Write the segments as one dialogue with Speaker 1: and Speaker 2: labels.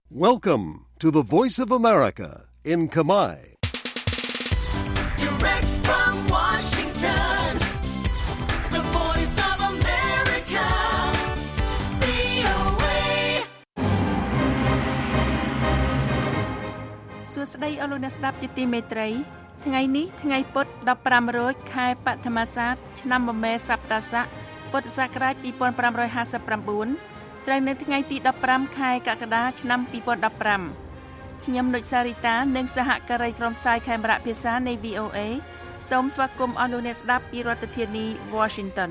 Speaker 1: Welcome to the Voice of America in Khmer.
Speaker 2: Direct from Washington, the Voice of America, VOA.
Speaker 3: សួស្តីអស់លោកអ្នកស្ដាប់ជាទីមេត្រីថ្ងៃនេះថ្ងៃពុធ15រោចខែបឋមសាទឆ្នាំមមែសប្តាស័កពុទ្ធសករាជ2559ត្រូវនៅថ្ងៃទី15ខែកក្កដាឆ្នាំ2015ខ្ញុំនុចសារីតានិងសហការីក្រុមផ្សាយខេមរៈភាសានៃ VOA សូមស្វាគមន៍អស់លោកអ្នកស្ដាប់ពីរដ្ឋធានី Washington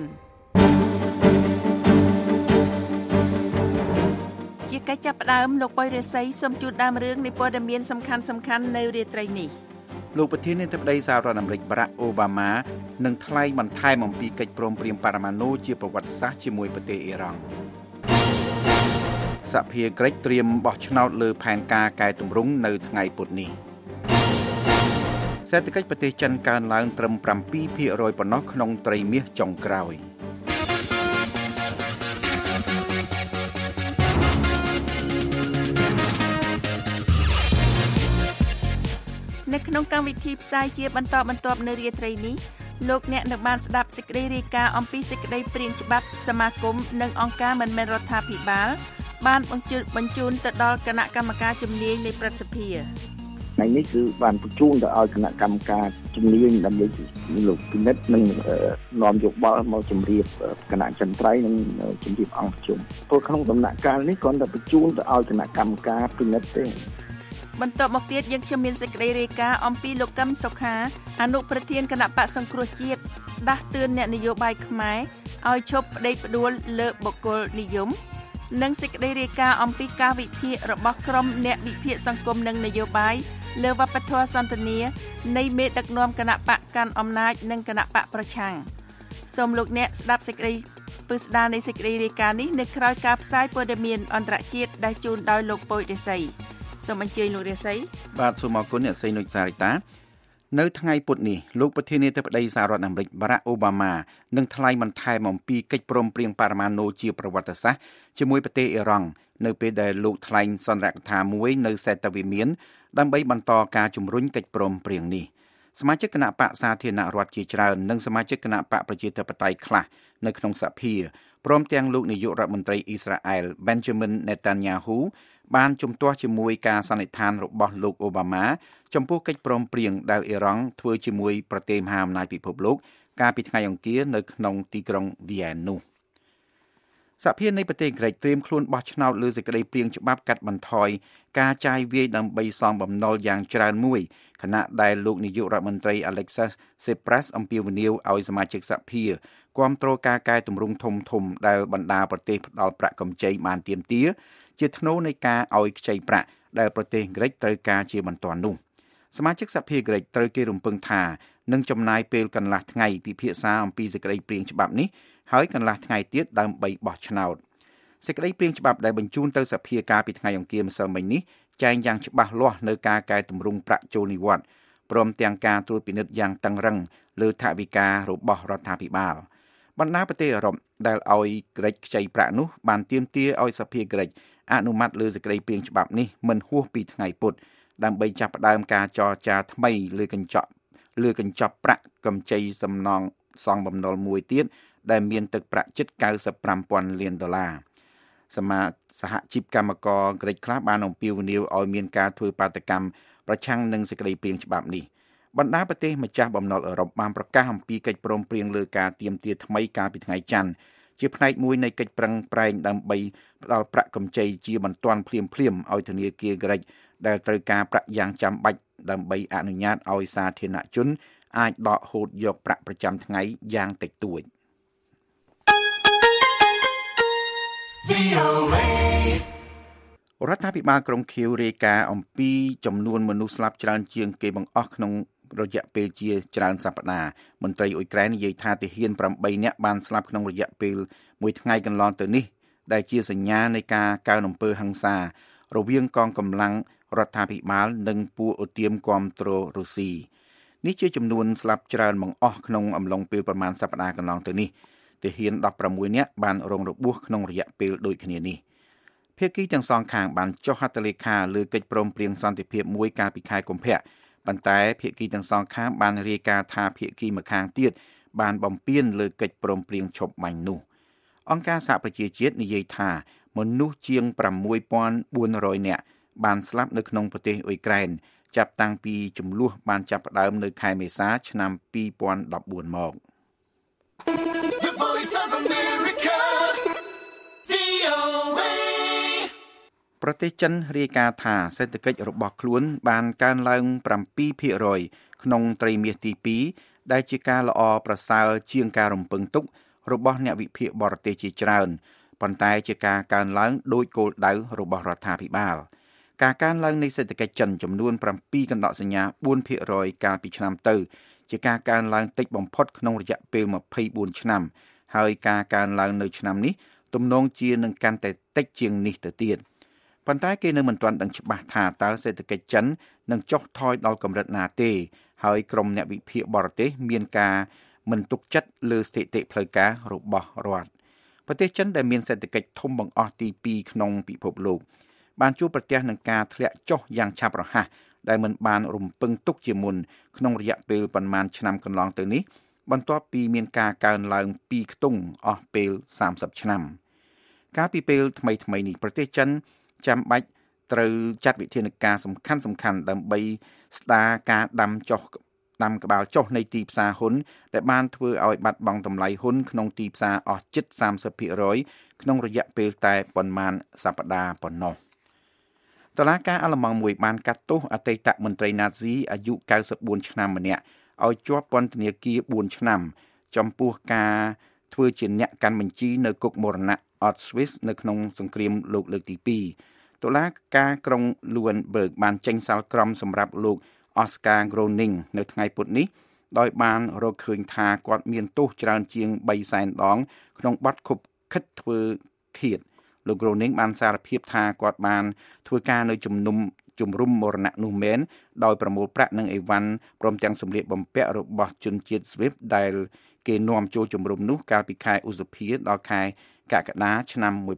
Speaker 3: ជាកិច្ចចាប់ផ្ដើមលោកបុយរិស័យសូមជូនដើមរឿងនៃព័ត៌មានសំខាន់ៗនៅរាត្រីនេះ
Speaker 4: លោកប្រធានាធិបតីសហរដ្ឋអាមេរិកបារ៉ាក់អូបាម៉ានឹងថ្លែងបន្ថែមអំពីកិច្ចព្រមព្រៀងប៉ារ៉ាម៉ាណូជាប្រវត្តិសាស្ត្រជាមួយប្រទេសអ៊ីរ៉ង់សហភាពក្រិចត្រៀមបោះឆ្នោតលើផែនការកែតម្រង់នៅថ្ងៃពុធនេះសេដ្ឋកិច្ចប្រទេសចិនកើនឡើងត្រឹម 7% ប៉ុណ្ណោះក្នុងត្រីមាសចុងក្រោយ
Speaker 3: នៅក្នុងកម្មវិធីផ្សាយជាបន្តបន្ទាប់នៅរាត្រីនេះលោកអ្នកនឹងបានស្ដាប់សេចក្តីរាយការណ៍អំពីសេចក្តីព្រាងច្បាប់សមាគមនិងអង្គការមិនមែនរដ្ឋាភិបាលបានបញ្ជូនទៅដល់គណៈកម្មការជំនាញនៃព្រឹទ្ធសភា
Speaker 5: ថ្ងៃនេះគឺបានបញ្ជូនទៅឲ្យគណៈកម្មការជំនាញដើម្បីលោកពិនិត្យនិងនាំយោបល់មកជម្រាបគណៈចន្ទ្រៃនិងជម្រាបអង្គប្រជុំព្រោះក្នុងដំណាក់កាលនេះគ្រាន់តែបញ្ជូនទៅឲ្យគណៈកម្មការពិនិត្យទេ
Speaker 3: បន្ទាប់មកទៀតយើងខ្ញុំមានសេចក្តីរាយការណ៍អំពីលោកកឹមសុខាអនុប្រធានគណៈបក្សសង្គ្រោះជាតិដាស់តឿនអ្នកនយោបាយខ្មែរឲ្យឈប់ផ្ដេកផ្ដួលលើបុគ្គលនិយមនិងសេចក្តីរាយការណ៍អំពីការវិភាគរបស់ក្រុមអ្នកវិភាគសង្គមនិងនយោបាយលើវប្បធម៌សន្តានានៃមេដឹកនាំគណៈបកកាន់អំណាចនិងគណៈបកប្រឆាំងសូមលោកអ្នកស្ដាប់សេចក្តីពិស្ដារនៃសេចក្តីរាយការណ៍នេះនៅក្រៅការផ្សាយព័ត៌មានអន្តរជាតិដែលជូនដោយលោកពុយរិស័យសូមអញ្ជើញលោករិស័យ
Speaker 4: បាទសូមអរគុណអ្នកស្រីនុចសារីតានៅថ្ងៃពុធនេះលោកប្រធានាធិបតីសហរដ្ឋអាមេរិកបារ៉ាក់អូបាម៉ានឹងថ្លែងបន្ថែមអំពីកិច្ចព្រមព្រៀងប៉ារ៉ាម៉ាណូជាប្រវត្តិសាស្ត្រជាមួយប្រទេសអ៊ីរ៉ង់នៅពេលដែលលោកថ្លែងសន្ទរកថាមួយនៅសេតវិមានដើម្បីបន្តការជំរុញកិច្ចព្រមព្រៀងនេះសមាជិកគណៈបកសាធារណរដ្ឋជាច្រើននិងសមាជិកគណៈបកប្រជាធិបតេយ្យខ្លះនៅក្នុងសភាព្រមទាំងលោកនាយករដ្ឋមន្ត្រីអ៊ីស្រាអែល Benjamin Netanyahu បានជំទាស់ជាមួយការសន្និដ្ឋានរបស់លោកអូបាម៉ាចំពោះកិច្ចព្រមព្រៀងដែលអ៊ីរ៉ង់ធ្វើជាមួយប្រទេសមហាអំណាចពិភពលោកកាលពីថ្ងៃអង្គារនៅក្នុងទីក្រុងវីយ៉ែននោះសហភាពនៃប្រទេសក្រិចត្រៀមខ្លួនបោះឆ្នោតលើសេចក្តីព្រាងច្បាប់កាត់បន្ថយការចាយវាយដើម្បីសងបំណុលយ៉ាងច្រើនមួយខណៈដែលលោកនាយករដ្ឋមន្ត្រី Alexis Tsipras អំពាវនាវឲ្យសមាជិកសហភាពគាំទ្រការកែតម្រង់ធំៗដែលបណ្ដាប្រទេសផ្ដល់ប្រាក់កម្ចីបានទាមទារជាថ្នូរនៃការឲ្យខ្ចីប្រាក់ដែលប្រទេសក្រិចត្រូវការជាបន្ទាន់នោះសមាជិកសហភាពក្រិចត្រូវគេរំពឹងថានឹងចំណាយពេលកន្លះថ្ងៃពិភាក្សាអំពីសេចក្តីព្រាងច្បាប់នេះហើយកន្លះថ្ងៃទៀតដើម្បីបោះឆ្នោតសេចក្តីព្រាងច្បាប់ដែលបញ្ជូនទៅសភាកាលពីថ្ងៃអង្គារម្សិលមិញនេះចែងយ៉ាងច្បាស់លាស់នៅការកែតម្រង់ប្រាក់ចូលនិវត្តន៍ព្រមទាំងការត្រួតពិនិត្យយ៉ាងតឹងរ៉ឹងលើថវិការបស់រដ្ឋាភិបាលបណ្ដាប្រទេសអឺរ៉ុបដែលឲ្យក្រិចខ្ចីប្រាក់នោះបានទាមទារឲ្យសភាក្រិចអនុម័តលើសេចក្តីព្រាងច្បាប់នេះមិនហួសពីថ្ងៃពុធដើម្បីចាប់ផ្ដើមការចរចាថ្មីលើកញ្ចប់ប្រាក់កម្ចីសំណងសងបំណុលមួយទៀតដែលមានទឹកប្រាក់ជិត $95,000 លានសហជីពកម្មករក្រិចខ្លះបានអំពាវនាវឲ្យមានការធ្វើបាតកម្មប្រឆាំងនឹងសេចក្តីព្រាងច្បាប់នេះបណ្ដាប្រទេសម្ចាស់បំណុលអឺរ៉ុបបានប្រកាសអំពីកិច្ចព្រមព្រៀងលើការទាមទារថ្មីកាលពីថ្ងៃច័ន្ទជាផ្នែកមួយនៃកិច្ចប្រឹងប្រែងដើម្បីផ្ដល់ប្រាក់កម្ចីជាបន្ទាន់ភ្លាមឲ្យធនាគារក្រិចដែលត្រូវការប្រាក់យ៉ាងចាំបាច់ដើម្បីអនុញ្ញាតឲ្យសាធារណជនអាចដកហូតយកប្រាក់ប្រចាំថ្ងៃយ៉ាងតិចតួចរដ្ឋាភិបាលក្រុងខៀវរាយការណ៍អំពីចំនួនមនុស្សស្លាប់ច្រើនជាងគេបង្អស់ក្នុងរយៈពេលជាច្រើនសប្តាហ៍មន្ត្រីអ៊ុយក្រែននិយាយថាទាហាន8នាក់បានស្លាប់ក្នុងរយៈពេលមួយថ្ងៃកន្លងទៅនេះដែលជាសញ្ញានៃការកើនអំពើហិង្សារវាងកងកម្លាំងរដ្ឋាភិបាលនិងពួកឧទាមគាំទ្ររុស្ស៊ីនេះជាចំនួនស្លាប់ច្រើនបង្អស់ក្នុងអំឡុងពេលប្រមាណសប្តាហ៍កន្លងទៅនេះទាហាន16នាក់បានរងរបួសក្នុងរយៈពេលដូចគ្នានេះភាគីទាំងសងខាងបានចុះហត្ថលេខាលើកិច្ចព្រមព្រៀងសន្តិភាពមួយកាលពីខែកុម្ភៈប៉ុន្តែភាគីទាំងសងខាងបានរាយការណ៍ថាភាគីម្ខាងទៀតបានបំពានលើកិច្ចព្រមព្រៀងឈប់បាញ់នោះអង្គការសហប្រជាជាតិនិយាយថាមនុស្សជាង 6,400 នាក់បានស្លាប់នៅក្នុងប្រទេសអ៊ុយក្រែនចាប់តាំងពីចំនួនបានចាប់ផ្ដើមនៅខែមេសាឆ្នាំ2014មក
Speaker 2: The Voice of America, VOA.
Speaker 4: ប្រទេសចិនរាយការណ៍ថាសេដ្ឋកិច្ចរបស់ខ្លួនបានកើនឡើង 7% ក្នុងត្រីមាសទី2ដែលជាការល្អប្រសើរជាងការរំពឹងទុករបស់អ្នកវិភាគបរទេសជាច្រើនប៉ុន្តែជាការកើនឡើងដោយគោលដៅរបស់រដ្ឋាភិបាលការកើនឡើងនៃសេដ្ឋកិច្ចចិនចំនួន 7 កណ្ដកសញ្ញា 4% កាលពីឆ្នាំទៅជាការកើនឡើងតិចបំផុតក្នុងរយៈពេល24ឆ្នាំហើយការកើនឡើងនៅឆ្នាំនេះទំនងជានឹងកាន់តែតិចជាងនេះទៅទៀតប៉ុន្តែគេនៅមិនទាន់ដឹងច្បាស់ថាតើសេដ្ឋកិច្ចចិននឹងចុះថយដល់កម្រិតណាទេហើយក្រុមអ្នកវិភាគបរទេសមានការមិនទុកចិត្តលើស្ថិតិផ្លូវការរបស់រដ្ឋប្រទេសចិនដែលមានសេដ្ឋកិច្ចធំបង្អស់ទី2ក្នុងពិភពលោកបានជួបប្រទះនឹងការធ្លាក់ចុះយ៉ាងឆាប់រហ័សដែលមិនបានរំពឹងទុកជាមុនក្នុងរយៈពេលប៉ុន្មានឆ្នាំកន្លងទៅនេះបន្ទាប់ពីមានការកើនឡើង2ខ្ទង់អស់ពេល30ឆ្នាំកាលពីពេលថ្មីៗនេះប្រទេសចិនចាំបាច់ត្រូវចាត់វិធានការសំខាន់ៗដើម្បីស្ដារការដាំក្បាលចុះនៃទីផ្សារហ៊ុនដែលបានធ្វើឲ្យបាត់បង់តម្លៃហ៊ុនក្នុងទីផ្សារអស់ជិត 30% ក្នុងរយៈពេលតែប៉ុន្មានសប្តាហ៍ប៉ុណ្ណោះតុលាការអាល្លឺម៉ង់មួយបានកាត់ទោសអតីតមន្ត្រីណាស៊ីអាយុ94ឆ្នាំម្នាក់ឲ្យជាប់ពន្ធនាគារ4ឆ្នាំចំពោះការធ្វើជាអ្នកកាន់បញ្ជីនៅគុកមរណៈ Auschwitz នៅក្នុងសង្គ្រាមលោកលើកទី2តុលាការក្រុង Luenberg បានចេញសាលក្រមសម្រាប់លោក Oscar Groening នៅថ្ងៃពុធនេះដោយបានរកឃើញថាគាត់មានទោសច្រើនជាង 300,000 ដងក្នុងបទខុបខិតធ្វើឃាតលោក Groening បានសារភាពថាគាត់បានធ្វើការនៅជំរុំមរណៈនោះមែនដោយប្រមូលប្រាក់និងអីវ៉ាន់ព្រមទាំងសម្លៀកបំពាក់របស់ជនជាតិស្វីសដែលគេនាំចូលជំរុំនោះកាលពីខែឧសភាដល់ខែកក្កដាឆ្នាំ1944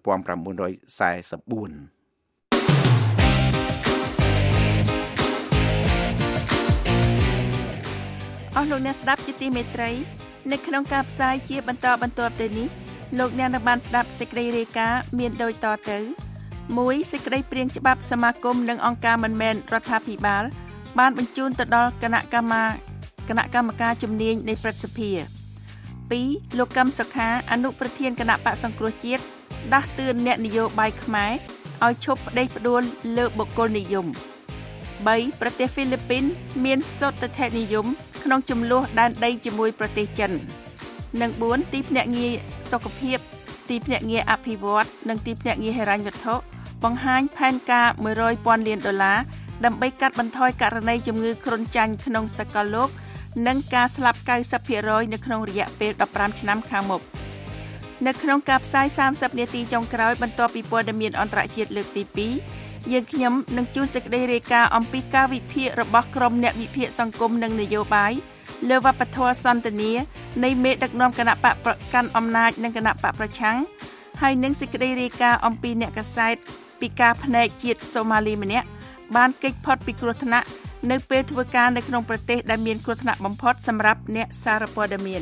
Speaker 3: អស់លោកអ្នកស្ដាប់ជាទីមេត្រីនៅក្នុងការផ្សាយជាបន្តបន្ទាប់ទៅនេះលោកអ្នកនឹងបានស្ដាប់សេចក្តីរាយការណ៍មានដូចតទៅ1សេចក្តីព្រាងច្បាប់សមាគមនិងអង្គការមិនមែនរដ្ឋាភិបាលបានបញ្ជូនទៅដល់គណៈកម្មការជំនាញនៃព្រឹទ្ធសភា2លោកកឹមសុខាអនុប្រធានគណៈបក្សសង្គ្រោះជាតិដាស់តឿនអ្នកនយោបាយខ្មែរឲ្យឈប់ផ្ដេសផ្ដួលលើបុគ្គលនិយម3ប្រទេសហ្វីលីពីនមានសន្តិភាពនិយមក្នុងចំនួនដែនដីជាមួយប្រទេសចិននិង4ទីភ្នាក់ងារសុខភាពទីភ្នាក់ងារអភិវឌ្ឍនិងទីភ្នាក់ងារហិរញ្ញវត្ថុបង្ហាញផែនការ$100,000 លានដើម្បីកាត់បន្ថយករណីជំងឺគ្រុនចាញ់ក្នុងសកលលោកនិងការស្លាប់ 90% នៅក្នុងរយៈពេល15ឆ្នាំខាងមុខនៅក្នុងការផ្សាយ30នាទីចុងក្រោយបន្ទាប់ពីព័ត៌មានអន្តរជាតិលើកទី2យើងខ្ញុំនឹងជួនសេចក្តីរាយការណ៍អំពីការវិភាគរបស់ក្រុមអ្នកវិភាគសង្គមនិងនយោបាយលើវប្បធម៌សន្តានានៃមេដឹកនាំគណៈបកប្រកាន់អំណាចនិងគណៈបកប្រឆាំងហើយនឹងសេចក្តីរាយការណ៍អំពីអ្នកកាសែតពីការផ្នែកជាតិសូម៉ាលីម្នាក់បានគេចផុតពីគ្រោះថ្នាក់នៅពេលធ្វើការនៅក្នុងប្រទេសដែលមានគ្រោះថ្នាក់បំផុតសម្រាប់អ្នកសារព័ត៌មាន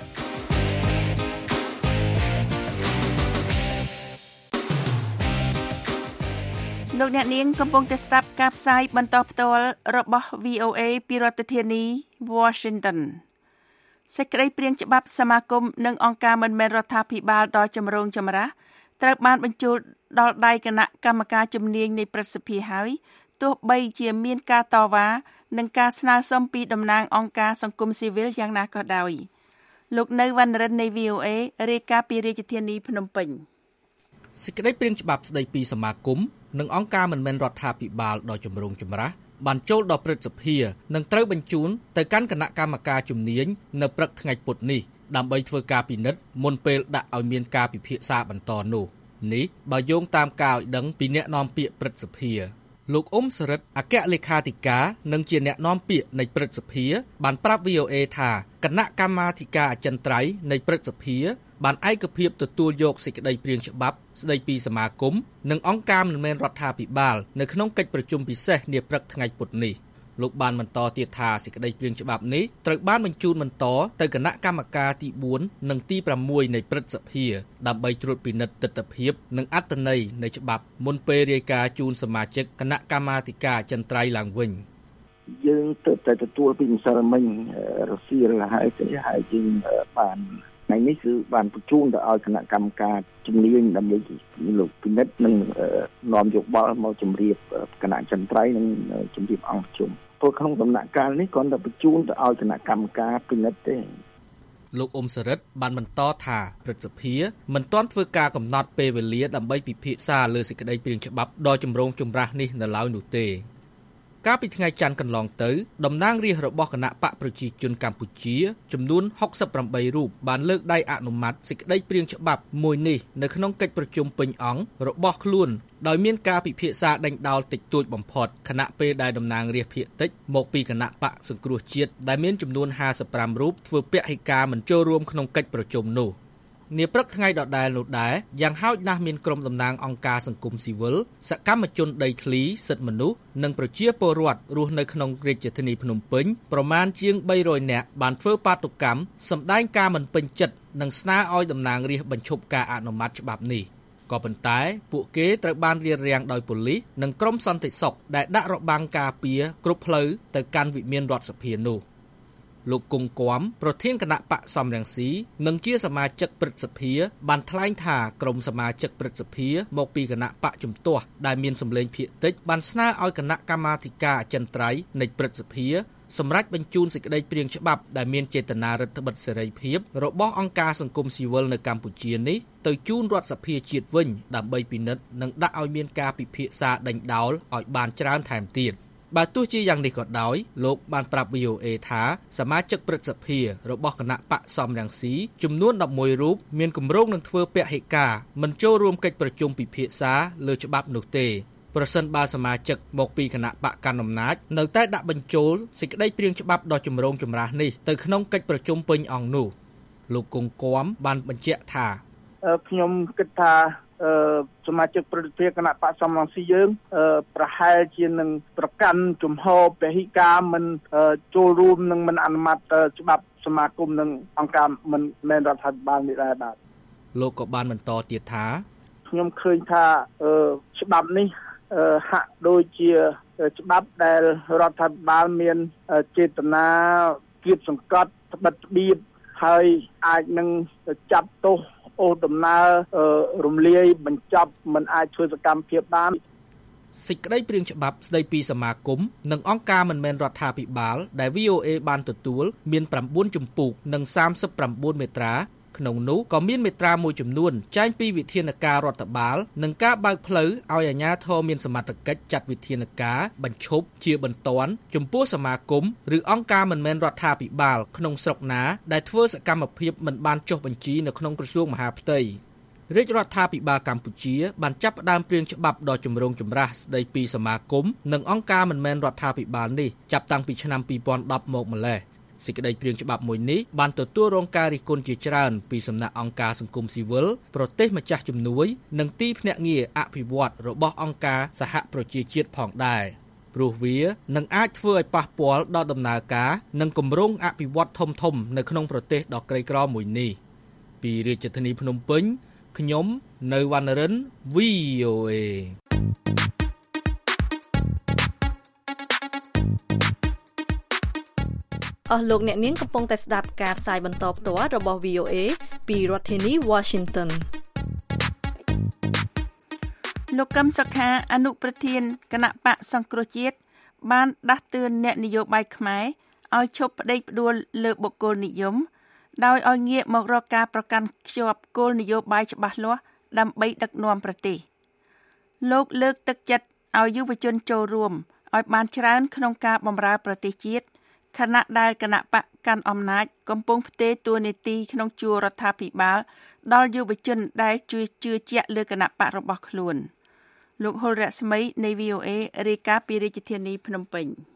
Speaker 3: លោកអ្នកនាងកំពុងតែស្ដាប់ការផ្សាយបន្តផ្ទាល់របស់ VOA ពីរដ្ឋធានី Washington សេចក្តីព្រាងច្បាប់សមាគមនិងអង្គការមិនមែនរដ្ឋាភិបាលដ៏ចម្រូងចម្រាសត្រូវបានបញ្ជូនដល់ដៃគណៈកម្មការជំនាញនៃព្រឹទ្ធសភាហើយទោះបីជាមានការតវ៉ានិងការស្នើសុំពីតំណាងអង្គការសង្គមស៊ីវិលយ៉ាងណាក៏ដោយលោកនៅវណ្ណរិននៃ VOA រាយការណ៍ពីរាជធានីភ្នំពេញ
Speaker 6: សេចក្តីព្រាងច្បាប់ស្តីពីសមាគមនិងអង្គការមិនមែនរដ្ឋាភិបាលដ៏ចម្រូងចម្រាសបានចូលដល់ព្រឹទ្ធសភានិងត្រូវបញ្ជូនទៅកាន់គណៈកម្មការជំនាញនៅព្រឹកថ្ងៃពុធនេះដើម្បីធ្វើការពិនិត្យមុនពេលដាក់ឲ្យមានការពិភាក្សាបន្តនោះនេះបើយោងតាមការឲ្យដឹងពីអ្នកនាំពាក្យព្រឹទ្ធសភាលោកអ៊ុំសរិទ្ធអគ្គលេខាធិការនិងជាអ្នកនាំពាក្យនៃព្រឹទ្ធសភាបានប្រាប់ VOA ថាគណៈកម្មាធិការអចិន្ត្រៃយ៍នៃព្រឹទ្ធសភាបានឯកភាពទទួលយកសេចក្តីព្រាងច្បាប់ស្តីពីសមាគមនិងអង្គការមិនមែនរដ្ឋាភិបាលនៅក្នុងកិច្ចប្រជុំពិសេសនាព្រឹកថ្ងៃពុធនេះលោកបានបន្តទៀតថាសេចក្តីព្រាងច្បាប់នេះត្រូវបានបញ្ជូនបន្តទៅគណៈកម្មការទី4និងទី6នៃព្រឹទ្ធសភាដើម្បីត្រួតពិនិត្យទិដ្ឋភាពនិងអត្ថន័យនៃច្បាប់មុនពេលរាយការណ៍ជូនសមាជិកគណៈកម្មាធិការចិន្ត្រៃយ៍ឡើងវិញ
Speaker 5: យើងទៅតែទទួលពីម្សិលមិញរសៀលហើយទៅហើយយើងបានថ្ងៃនេះគឺបានបញ្ជូនទៅឲ្យគណៈកម្មការជំនាញដើម្បីលោកពិនិត្យនិងនាំយោបល់មកជម្រាបគណៈចិន្ត្រៃយ៍និងជម្រាបអង្គប្រជុំព្រោះក្នុងដំណាក់កាលនេះគ្រាន់តែបញ្ជូនទៅឲ្យគណៈកម្មការពិនិត្យទេ
Speaker 6: លោកអ៊ុំសរិទ្ធបានបន្តថាព្រឹទ្ធសភាមិនទាន់ធ្វើការកំណត់ពេលវេលាដើម្បីពិភាក្សាលើសេចក្តីព្រាងច្បាប់ដ៏ចម្រូងចម្រាសនេះនៅឡើយនោះទេកាលពីថ្ងៃច័ន្ទកន្លងទៅតំណាងរាស្ត្ររបស់គណៈបកប្រជាជនកម្ពុជាចំនួន68រូបបានលើកដៃអនុម័តសេចក្តីព្រាងច្បាប់មួយនេះនៅក្នុងកិច្ចប្រជុំពេញអង្គរបស់ខ្លួនដោយមានការពិភាក្សាដេញដោលតិចតួចបំផុតខណៈពេលដែលតំណាងរាស្ត្រភាគតិចមកពីគណៈបកសង្គ្រោះជាតិដែលមានចំនួន55រូបធ្វើពហិការមិនចូលរួមក្នុងកិច្ចប្រជុំនោះនាព្រឹកថ្ងៃដដែលនោះដែរយ៉ាងហោចណាស់មានក្រុមតំណាងអង្គការសង្គមស៊ីវិលសកម្មជនដីធ្លីសិទ្ធិមនុស្សនិងប្រជាពលរដ្ឋរស់នៅក្នុងរាជធានីភ្នំពេញប្រមាណជាង300នាក់បានធ្វើបាតុកម្មសម្ដែងការមិនពេញចិត្តនិងស្នើឲ្យតំណាងរាស្ត្របញ្ឈប់ការអនុម័តច្បាប់នេះក៏ប៉ុន្តែពួកគេត្រូវបានរារាំងដោយប៉ូលីសនិងក្រុមសន្តិសុខដែលដាក់របាំងការពារគ្រប់ផ្លូវទៅកាន់វិមានរដ្ឋសភានោះលោកគង់គំប្រធានគណៈបកសំរងស៊ីនិងជាសមាជិកព្រឹទ្ធសភាបានថ្លែងថាក្រុមសមាជិកព្រឹទ្ធសភាមកពីគណៈបកជំទាស់ដែលមានសម្លេងភាគតិចបានស្នើឲ្យគណៈកម្មាធិការអចិន្ត្រៃយ៍នៃព្រឹទ្ធសភាសម្រាប់បញ្ជូនសេចក្តីព្រាងច្បាប់ដែលមានចេតនារដ្ឋបិទសេរីភាពរបស់អង្គការសង្គមស៊ីវិលនៅកម្ពុជានេះទៅជូនរដ្ឋសភាជាតិវិញដើម្បីពិនិត្យនិងដាក់ឲ្យមានការពិភាក្សាដេញដោលឲ្យបានច្រើនថែមទៀតបើទោះជាយ៉ាងនេះក៏ដោយលោកបានប្រាប់ VOA ថាសមាជិកព្រឹទ្ធសភារបស់គណៈបកសំរងស៊ីចំនួន11រូបមានគម្រោងនឹងធ្វើពហិការមិនចូលរួមកិច្ចប្រជុំពិភាក្សាលើច្បាប់នោះទេប្រសិនបើសមាជិកមកពីគណៈបកកណ្ដាលអំណាចនៅតែដាក់បញ្ចូលសេចក្តីព្រាងច្បាប់ដ៏ចម្រូងចម្រាសនេះទៅក្នុងកិច្ចប្រជុំពេញអង្គនោះលោកគង់គំបានបញ្ជាក់ថា
Speaker 5: ខ្ញុំគិតថាសមាជិកព្រឹទ្ធសភាគណៈបកសំរងស៊ីយើងប្រហែលជានឹងប្រកាន់ជំហរពហិការមិនចូលរួមនិងមិនអនុម័តច្បាប់សមាគមនិងអង្គការមិនមែនរដ្ឋាភិបាលនេះដែរបាទ
Speaker 6: លោកក៏បានបន្តទៀតថា
Speaker 5: ខ្ញុំឃើញថាច្បាប់នេះហាក់ដូចជាច្បាប់ដែលរដ្ឋាភិបាលមានចេតនាគៀបសង្កត់ត្បិតត្បៀតហើយអាចនឹងចាប់ទោសអូដំណើររំលាយបញ្ចប់មិនអាចធ្វើសកម្មភាពបាន
Speaker 6: សេចក្តីព្រាងច្បាប់ស្តីពីសមាគមនិងអង្គការមិនមែនរដ្ឋាភិបាលដែល VOA បានទទួលមាន9ជំពូកនិង39មាត្រាក្នុងនោះក៏មានមាត្រាមួយចំនួនចែងពីវិធានការរដ្ឋបាលនិងការបើកផ្លូវឲ្យអាជ្ញាធរមានសមត្ថកិច្ចចាត់វិធានការបញ្ឈប់ជាបន្ទាន់ចំពោះសមាគមឬអង្គការមិនមែនរដ្ឋាភិបាលក្នុងស្រុកណាដែលធ្វើសកម្មភាពមិនបានចុះបញ្ជីនៅក្នុងក្រសួងមហាផ្ទៃរាជរដ្ឋាភិបាលកម្ពុជាបានចាប់ផ្ដើមព្រាងច្បាប់ដ៏ចម្រូងចម្រាសស្តីពីសមាគមនិងអង្គការមិនមែនរដ្ឋាភិបាលនេះចាប់តាំងពីឆ្នាំ2010មកម្ល៉េះសេចក្តីព្រាងច្បាប់មួយនេះបានទទួលរងការរិះគន់ជាច្រើនពីសំណាក់អង្គការសង្គមស៊ីវិលប្រទេសម្ចាស់ជំនួយនិងទីភ្នាក់ងារអភិវឌ្ឍរបស់អង្គការសហប្រជាជាតិផងដែរព្រោះវានឹងអាចធ្វើឲ្យប៉ះពាល់ដល់ដំណើរការនិងគម្រោងអភិវឌ្ឍធំៗនៅក្នុងប្រទេសដ៏ក្រីក្រមួយនេះពីរាជធានីភ្នំពេញខ្ញុំនៅវណ្ណរិន VOA
Speaker 7: អស់លោកអ្នកនាងកំពុងតែស្ដាប់ការផ្សាយបន្តផ្ទាល់របស់ VOA ពីរដ្ឋធានី Washington
Speaker 3: លោកកឹមសុខាអនុប្រធានគណៈបកសង្គ្រោះជាតិបានដាស់តឿនអ្នកនយោបាយខ្មែរឲ្យឈប់ផ្ដេកផ្ដួលលើបុគ្គលនិយមដោយឲ្យងាកមករកការប្រកាន់ខ្ជាប់គោលនយោបាយច្បាស់លាស់ដើម្បីដឹកនាំប្រទេសលោកលើកទឹកចិត្តឲ្យយុវជនចូលរួមឲ្យបានច្រើនក្នុងការបម្រើប្រទេសជាតិខណៈដែលគណៈបកកាន់អំណាចកំពុងផ្ទេរតួនាទីក្នុងជួររដ្ឋាភិបាលដល់យុវជនដែលជួយជឿជាក់លើគណៈបករបស់ខ្លួនលោកហុលរស្មីនៃ VOA រាយការណ៍ពីរាជធានីភ្នំពេញ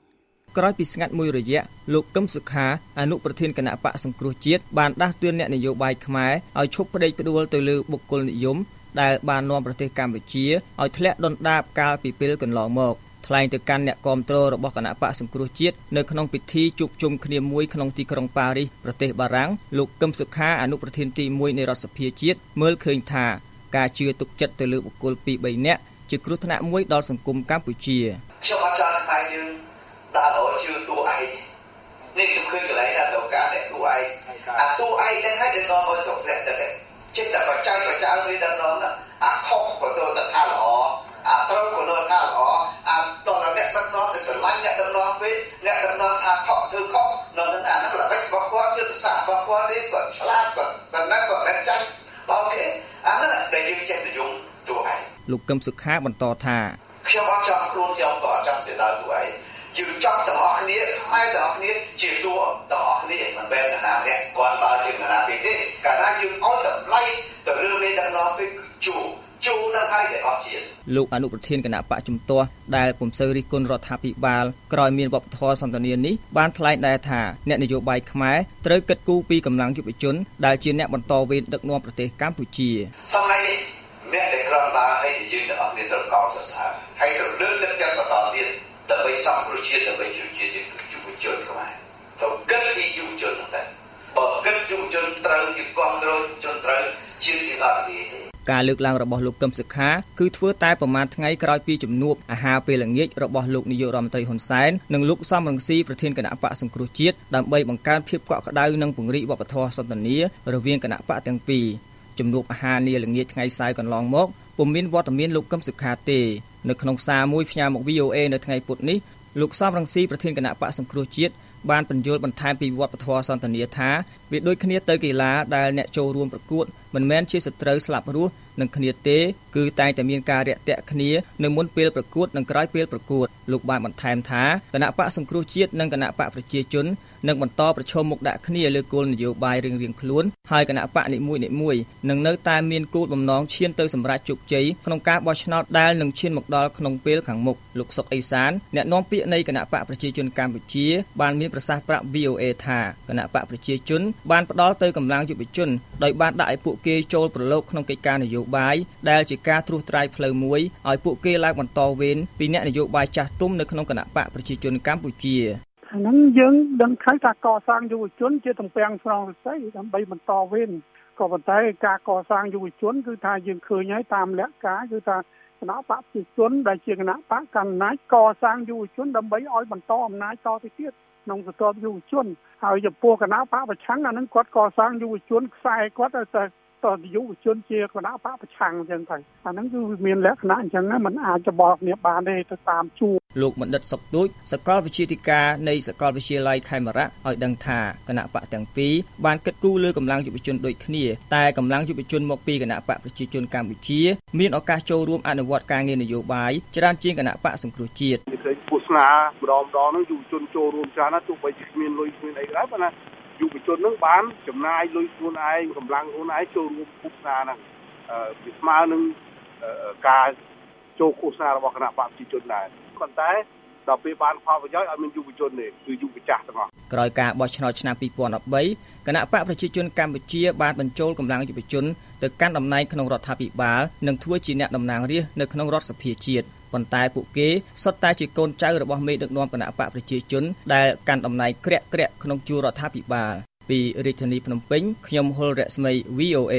Speaker 8: ក្រោយពីស្ងាត់មួយរយៈលោកកឹមសុខាអនុប្រធានគណៈបកសង្គ្រោះជាតិបានដាស់តឿនអ្នកនយោបាយខ្មែរឲ្យឈប់ផ្ដេកផ្ដួលទៅលើបុគ្គលនិយមដែលបាននាំប្រទេសកម្ពុជាឲ្យធ្លាក់ដុនដាបកាលពីពេលកន្លងមកថ្លែងទៅកាន់អ្នកគាំទ្ររបស់គណៈបកសង្គ្រោះជាតិនៅក្នុងពិធីជួបជុំគ្នាមួយក្នុងទីក្រុងប៉ារីសប្រទេសបារាំងលោកកឹមសុខាអនុប្រធានទី1នៃរដ្ឋសភាជាតិមើលឃើញថាការជឿទុកចិត្តទៅលើបុគ្គល 2-3 នាក់ជាគ្រោះថ្នាក់មួយដល់សង្គមកម្ពុជា
Speaker 2: ខ្ញុំអត់ចង់ខ្មែរយើងដើររជឿតួឯងនេះខ្ញុំឃើញកន្លែងថាត្រូវការតែតួឯងអាតួឯងហ្នឹងហើយដល់ឲ្យស្រុកតែចិត្តតែបច្ចេកវាដល់អាខុសក៏ទៅថាល្អអាត្រូវក៏នៅថាល្អអាដល់អ្នកដឹកនាំទៅស្រឡាញ់អ្នកដឹកនាំវិញអ្នកដឹកនាំថាខុសធ្វើខុសនៅនឹងអាហ្នឹងល្បិចរបស់គាត់យុទ្ធសាស្ត្ររបស់គាត់នេះគាត់ឆ្លាតគាត់ប៉ុណ្ណាគាត់មិនចាស់អូខេអាហ្នឹងដែលយើងចេះនិយមតួឯង
Speaker 8: លោកកឹមសុខាបន្តថា
Speaker 2: ខ្ញុំអត់ចង់ខ្លួនខ្ញុំក៏អត់ចង់ទៅដល់តួឯងយើងចង់ទាំងអស់គ្នាខ្មែរទាំងអស់គ្នាជាតួទាំងអស់គ្នាមិនមែនណាម្នាក់គាត់បើជាណាពេកទេកាលណាយើងអត់តម្លៃទៅរឿងនេះទាំងអស់ពេកជួដល់ហើយដែលអត់ជា
Speaker 8: លោកអនុប្រធានគណៈបកជំទាស់ដែលពុំសូវរិះគន់រដ្ឋាភិបាលក្រោយមានវប្បធម៌សន្តានានេះបានថ្លែងដែរថាអ្នកនយោបាយខ្មែរត្រូវគិតគូរពីកម្លាំងយុវជនដែលជាអ្នកបន្តវេនដឹកនាំប្រទេសកម្ពុជា
Speaker 2: សម័យនេះអ្នកដែលក្រំដើរឲ្យយើងទាំងអស់គ្នាត្រូវកោតសរសើរហើយត្រូវលើកទឹកចិត្តបន្តទៀតដើម្បីសង្គ្រោះជាតិដើម្បីជួយជាតិយុវជនខ្មែរត្រូវគិតពីយុវជនហ្នឹងតែបើគិតយុវជនត្រូវជាគ្រប់គ្រងជនត្រូវជាអត់ទេ
Speaker 8: ការលើកឡើងរបស់លោកកឹមសុខាគឺធ្វើតែប្រមាណថ្ងៃក្រោយពីជំនួបអាហារពេលល្ងាចរបស់លោកនាយករដ្ឋមន្ត្រីហ៊ុនសែននិងលោកសំរងស៊ីប្រធានគណៈបកសង្គ្រោះជាតិដើម្បីបង្កើនភាពកក់ក្ដៅនិងពង្រីកវប្បធម៌សន្តានារវាងគណៈបកទាំងពីរជំនួបអាហារនាល្ងាចថ្ងៃសៅរ៍កន្លងមកពុំមានវត្តមានលោកកឹមសុខាទេនៅក្នុងសារមួយផ្ញើមក VOA នៅថ្ងៃពុធនេះលោកសំរងស៊ីប្រធានគណៈបកសង្គ្រោះជាតិបានបញ្យល់បន្ថែមពីវប្បធម៌សន្តានាថាវាដូចគ្នាទៅកីឡាដែលអ្នកចូលរួមប្រកួតមិនមែនជាសត្រូវស្លាប់រស់នឹងគ្នាទេគឺតែងតែមានការរាក់ទាក់គ្នានៅមុនពេលប្រកួតនិងក្រោយពេលប្រកួតលោកបានបន្ថែមថាគណៈបកសង្គ្រោះជាតិនិងគណៈបកប្រជាជននឹងបន្តប្រឈមមុខដាក់គ្នាលើគោលនយោបាយរៀងៗខ្លួនហើយគណៈបកនីមួយៗនឹងនៅតែមានគោលបំណងឈានទៅសម្រេចជោគជ័យក្នុងការបោះឆ្នោតដែលនឹងឈានមកដល់ក្នុងពេលខាងមុខលោកសុកអេសានអ្នកនាំពាក្យនៃគណៈបកប្រជាជនកម្ពុជាបានមានប្រសាសន៍ប្រាប់ VOA ថាគណៈបកប្រជាជនបានផ្ដល់ទៅកម្លាំងយុវជនដោយបានដាក់ឲ្យពួកគេចូលប្រឡូកក្នុងកិច្ចការនយោបាយដែលជាការត្រួសត្រាយផ្លូវមួយឲ្យពួកគេឡើងបន្តវេនពីអ្នកនយោបាយចាស់ទុំនៅក្នុងគណៈបកប្រជាជនកម្ពុជា
Speaker 9: ហ្នឹងយើងដឹងឃើញថាកសាងយុវជនជាទំពាំងស្រង់រស្មីដើម្បីបន្តវេនក៏ប៉ុន្តែការកសាងយុវជនគឺថាយើងឃើញហើយតាមលក្ខការគឺថាគណៈបកប្រជាជនដែលជាគណៈបកកណ្ដាលកសាងយុវជនដើម្បីឲ្យបន្តអំណាចតទៅទៀតក្នុងស្ទាប់យុវជនហើយចំពោះគណៈបកប្រឆាំងអានឹងគាត់កសាងយុវជនខ្សែគាត់ទៅតយុវជនជាគណៈបកប្រឆាំងអញ្ចឹងទៅអាហ្នឹងគឺមានលក្ខណៈអញ្ចឹងมันអាចจะบอกគ្នាបានទេទៅតាមជួរ
Speaker 8: លោកបណ្ឌិតសុកទូចសាកលវិទ្យាធិការនៃសាកលវិទ្យាល័យខេមរៈឲ្យដឹងថាគណៈបកទាំងពីរបានគិតគូរលើកម្លាំងយុវជនដូចគ្នាតែកម្លាំងយុវជនមកពីគណៈបកប្រជាជនកម្ពុជាមានឱកាសចូលរួមអនុវត្តការងារនយោបាយច្រើនជាងគណៈបកសង្គ្រោះជាតិ
Speaker 10: ពុស្នាម្ដងហ្នឹងយុវជនចូលរួមច្រើនណាស់ទោះបីជាគ្មានលុយគ្មានអីក៏ដោយប៉ុន្តែយុវជននឹងបានចំណាយលុយខ្លួនឯងកម្លាំងខ្លួនឯងចូលរួមឃោសនាហ្នឹងវាស្មើនឹងការចូលឃោសនារបស់គណៈបកប្រជាជនដែរប៉ុន្តែដល់ពេលបានផលប្រយោជន៍ឲ្យមានយុវជនទេគឺយុវចាស់ទាំងអស់
Speaker 8: ក្រោយការបោះឆ្នោតឆ្នាំ2013គណៈបកប្រជាជនកម្ពុជាបានបញ្ចូលកម្លាំងយុវជនទៅកាន់តំណែងក្នុងរដ្ឋាភិបាលនិងធ្វើជាអ្នកតំណាងរាស្ត្រនៅក្នុងរដ្ឋសភាជាតិប៉ុន្តែពួកគេសុទ្ធតែជាកូនចៅរបស់មេដឹកនាំគណៈបកប្រជាជនដែលកាន់តំណែងក្រាក់ក្នុងជួររដ្ឋាភិបាលពីរាជធានីភ្នំពេញខ្ញុំហុលរស្មី VOA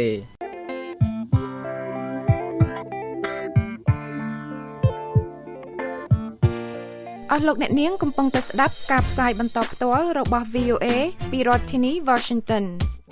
Speaker 11: អស់លោកអ្នកនាងកំពុងតែស្ដាប់ការផ្សាយបន្តផ្ទាល់របស់ VOA ពីរដ្ឋធានី Washington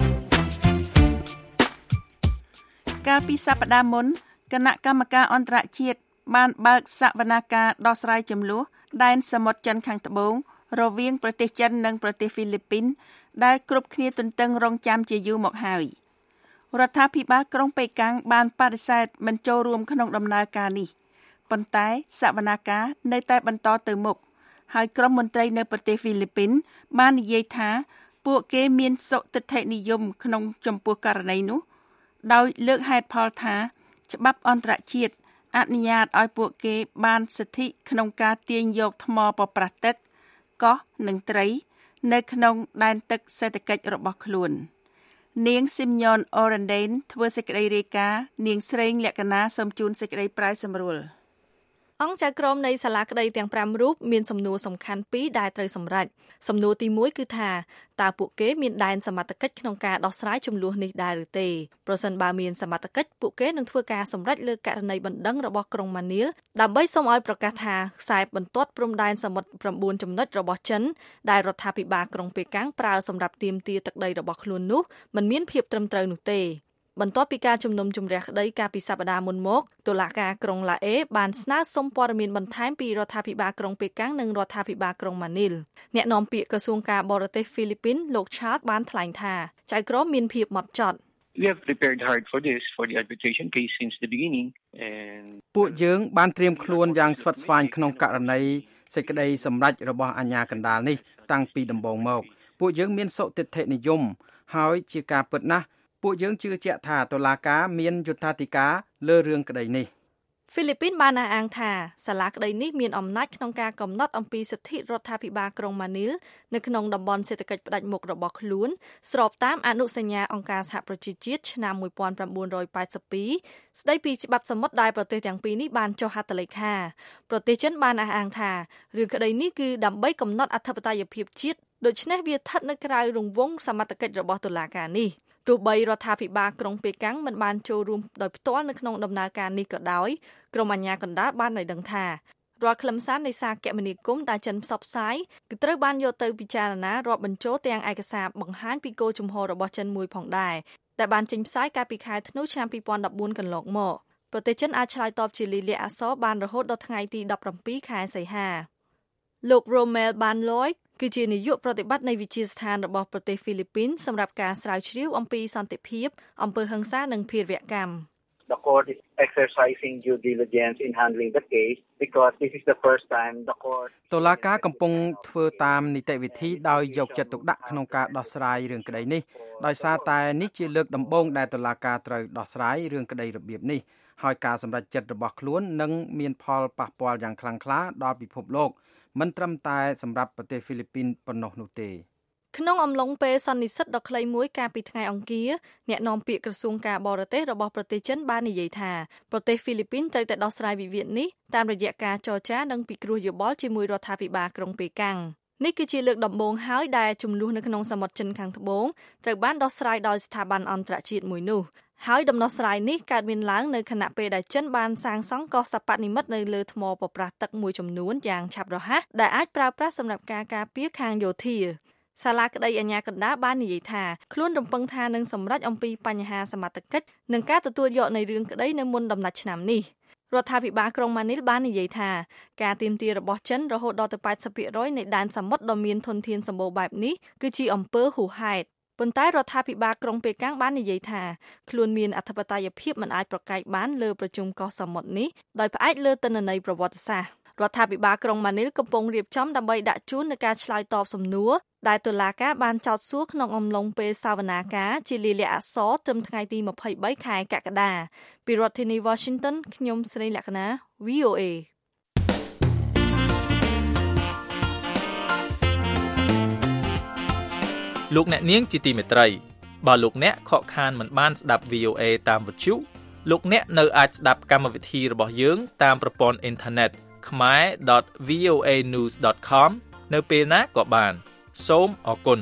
Speaker 3: កាលពីសប្តាហ៍មុនគណៈកម្មការអន្តរជាតិបានបើកសវនាការដោះស្រាយជម្លោះដែនសមុទ្រចិនខាងត្បូងរវាងប្រទេសចិននិងប្រទេសហ្វីលីពីនដែលគ្រប់គ្នាទន្ទឹងរង់ចាំជាយូរមកហើយរដ្ឋាភិបាលក្រុងប៉េកាំងបានបដិសេធមិនចូលរួមក្នុងដំណើរការនេះប៉ុន្តែសវនាការនៅតែបន្តទៅមុខហើយក្រុមមន្ត្រីនៅប្រទេសហ្វីលីពីនបាននិយាយថាពួកគេមានសុទិដ្ឋិនិយមក្នុងចំពោះករណីនោះដោយលើកហេតុផលថាច្បាប់អន្តរជាតិអនុញ្ញាតឲ្យពួកគេបានសិទ្ធិក្នុងការទាញយកថ្មប្រប្រាស់ទឹកកោះនិងត្រីនៅក្នុងដែនទឹកសេដ្ឋកិច្ចរបស់ខ្លួននាងស៊ីមញ៉ុនអូរ៉ាន់ដេនធ្វើសេចក្តីរាយការណ៍នាងស្រេងលក្ខណាសូមជូនសេចក្តីប្រាយសម្រួល
Speaker 7: អង្គចៅក្រមនៃសាលាក្តីទាំង5រូបមានសំណួរសំខាន់2ដែលត្រូវសម្រេចសំណួរទី1គឺថាតើពួកគេមានដែនសមត្ថកិច្ចក្នុងការដោះស្រាយជម្លោះនេះដែរឬទេប្រសិនបើមានសមត្ថកិច្ចពួកគេនឹងធ្វើការសម្រេចលើករណីបណ្ដឹងរបស់ក្រុងម៉ានីលដើម្បីសូមឲ្យប្រកាសថាខ្សែបន្ទាត់ព្រំដែនសមុទ្រ9ចំណុចរបស់ចិនដែលរដ្ឋាភិបាលក្រុងប៉េកាំងប្រើសម្រាប់ទាមទារទឹកដីរបស់ខ្លួននោះមិនមានភាពត្រឹមត្រូវនោះទេបន្ទាប់ពីការជំនុំជម្រះក្តីកាលពីសប្តាហ៍មុនមកតុលាការក្រុងឡាអេបានស្នើសុំព័ត៌មានបន្ថែមពីរដ្ឋាភិបាលក្រុងប៉េកាំងនិងរដ្ឋាភិបាលក្រុងម៉ានីលអ្នកនាំពាក្យក្រសួងការបរទេសហ្វីលីពីនលោក Charles បានថ្លែងថាចៅក្រមមានភាពម៉ត់ចត់
Speaker 12: We have prepared hard for this for the arbitration case since the beginning and
Speaker 4: ពួកយើងបានត្រៀមខ្លួនយ៉ាងស្វិតស្វាញក្នុងករណីសេចក្តីសម្រេចរបស់អាជ្ញាកណ្ដាលនេះតាំងពីដំបូងមកពួកយើងមានសុទិដ្ឋិនិយមហើយជាការពិតណាស់ពួកយើងជឿជាក់ថាតុលាការមានយុត្តាធិការលើរឿងក្តីនេះ
Speaker 7: ហ្វីលីពីនបានអះអាងថាសាលាក្តីនេះមានអំណាចក្នុងការកំណត់អំពីសិទ្ធិរដ្ឋាភិបាលក្រុងម៉ានីលនៅក្នុងតំបន់សេដ្ឋកិច្ចផ្ដាច់មុខរបស់ខ្លួនស្របតាមអនុសញ្ញាអង្គការសហប្រជាជាតិឆ្នាំ1982ស្តីពីច្បាប់សមុទ្រដែលប្រទេសទាំងពីរនេះបានចុះហត្ថលេខាប្រទេសចិនបានអះអាងថារឿងក្តីនេះគឺដើម្បីកំណត់អធិបតេយ្យភាពជាតិដូច្នេះវាស្ថិតនៅក្រៅរង្វង់សមត្ថកិច្ចរបស់តុលាការនេះទោះបីរដ្ឋាភិបាលក្រុងប៉េកាំងមិនបានចូលរួមដោយផ្ទាល់នៅក្នុងដំណើរការនេះក៏ដោយក្រុមអាជ្ញាកណ្ដាលបានឲ្យដឹងថារាល់ខ្លឹមសារនៃសារគមនាគមន៍ដែលចិនផ្សព្វផ្សាយគឺត្រូវបានយកទៅពិចារណារាប់បញ្ចូលទាំងឯកសារបង្ហាញពីគោលជំហររបស់ចិនមួយផងដែរតែបានចេញផ្សាយកាលពីខែធ្នូឆ្នាំ2014កន្លងមកប្រទេសចិនអាចឆ្លើយតបជាលាយលក្ខណ៍អក្សរបានរហូតដល់ថ្ងៃទី17ខែសីហាលោក Romel Banloy គឺជានាយកប្រតិបត្តិនៃវិទ្យាស្ថានរបស់ប្រទេសហ្វីលីពីនសម្រាប់ការស្រាវជ្រាវអំពីសន្តិភាពអំពើហិង្សានិងភេរវកម្ម
Speaker 12: The court is exercising due diligence in handling the case because this is the first time the court
Speaker 4: តុលាការកំពុងធ្វើតាមនីតិវិធីដោយយកចិត្តទុកដាក់ក្នុងការដោះស្រាយរឿងក្តីនេះដោយសារតែនេះជាលើកដំបូងដែលតុលាការត្រូវដោះស្រាយរឿងក្តីរបៀបនេះហើយការសម្រេចចិត្តរបស់ខ្លួននឹងមានផលប៉ះពាល់យ៉ាងខ្លាំងក្លាដល់ពិភពលោកមិនត្រឹមតែសម្រាប់ប្រទេសហ្វីលីពីនប៉ុណ្ណោះនោះទេ
Speaker 7: ក្នុងអំឡុងពេលសន្និសីទដ៏ខ្លីមួយកាលពីថ្ងៃអង្គារអ្នកនាំពាក្យក្រសួងការបរទេសរបស់ប្រទេសចិនបាននិយាយថាប្រទេសហ្វីលីពីនត្រូវតែដោះស្រាយវិវាទនេះតាមរយៈការចរចានិងពិគ្រោះយោបល់ជាមួយរដ្ឋាភិបាលក្រុងប៉េកាំងនេះគឺជាលើកដំបូងហើយដែលចំនួននៅក្នុងសមុទ្រចិនខាងត្បូងត្រូវបានដោះស្រាយដោយស្ថាប័នអន្តរជាតិមួយនោះហើយដំណោះស្រាយនេះកើតមានឡើងនៅខណៈពេលដែលចិនបានសាងសង់កោះសិប្បនិម្មិតនៅលើថ្មប្រប្រាស់ទឹកមួយចំនួនយ៉ាងឆាប់រហ័សដែលអាចប្រើប្រាស់សម្រាប់ការការពារខាងយោធាសាលាក្តីអាជ្ញាកណ្ដាលបាននិយាយថាខ្លួនរំពឹងថានឹងសម្រេចអំពីបញ្ហាសមត្ថកិច្ចនិងការទទួលយកនៃរឿងក្តីនៅមុនដំណាច់ឆ្នាំនេះរដ្ឋាភិបាលក្រុងម៉ានីលបាននិយាយថាការទាមទាររបស់ចិនរហូតដល់ទៅ 80% នៃដែនសមុទ្រដ៏មានធនធានសម្បូរបែបនេះគឺជាអំពើហួសហេតុប៉ុន្តែរដ្ឋាភិបាលក្រុងប៉េកាំងបាននិយាយថាខ្លួនមានអធិបតេយ្យភាពមិនអាចប្រកែកបានលើប្រជុំកោះសមុទ្រនេះដោយផ្អែកលើទិន្នន័យប្រវត្តិសាស្ត្ររដ្ឋាភិបាលក្រុងម៉ានីលកំពុងរៀបចំដើម្បីដាក់ជូននូវការឆ្លើយតបសំណួរដែលតុលាការបានចោទសួរក្នុងអំឡុងពេលសវនាការជាលាយលក្ខណ៍អក្សរត្រឹមថ្ងៃទី23ខែកក្កដាពីរដ្ឋធានី Washington ខ្ញុំស្រីលក្ខណា VOA
Speaker 13: លោកអ្នកនាងជាទីមេត្រីបើលោកអ្នកខកខានមិនបានស្ដាប់ VOA តាមវិទ្យុលោកអ្នកនៅអាចស្ដាប់កម្មវិធីរបស់យើងតាមប្រព័ន្ធអ៊ីនធឺណិត khmer.voanews.com នៅពេលណាក៏បានសូមអរគុណ